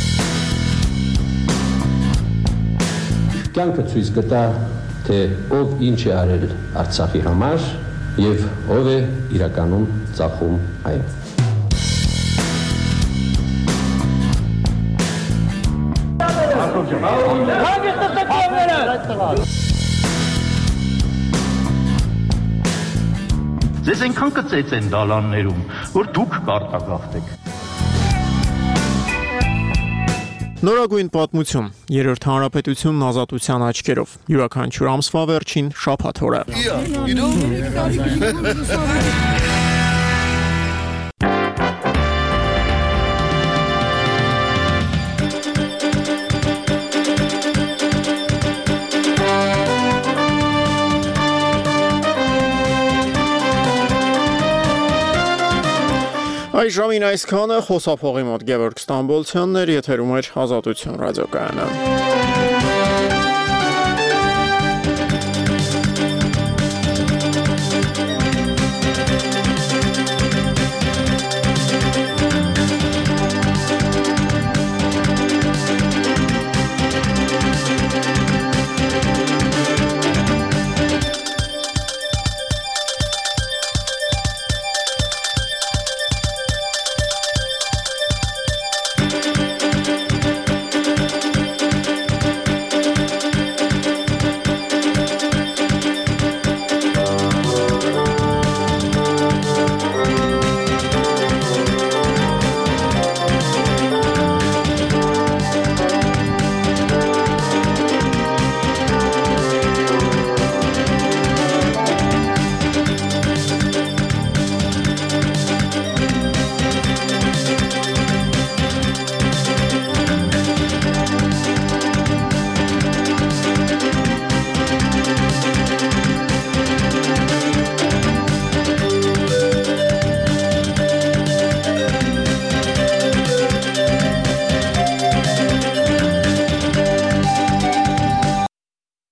Կյանքը ցույց կտա, թե ով ինչ է արել Արցախի համար եւ ով է իրականում ծախում այն։ Ձեզ այնքան կծեց են դալաններում, որ դուք կարտագաղթեք։ Նորագույն պատմություն՝ երրորդ հանրապետությունն ազատության աչքերով։ Յուրաքանչյուր ամսվա վերջին շաբաթ օրը։ Այս ժամին այսքանը, խոսափողի մոտ Գևորգ Ստամբոլցյանն էր, եթերում էր Ազատություն ռադիոկայանը։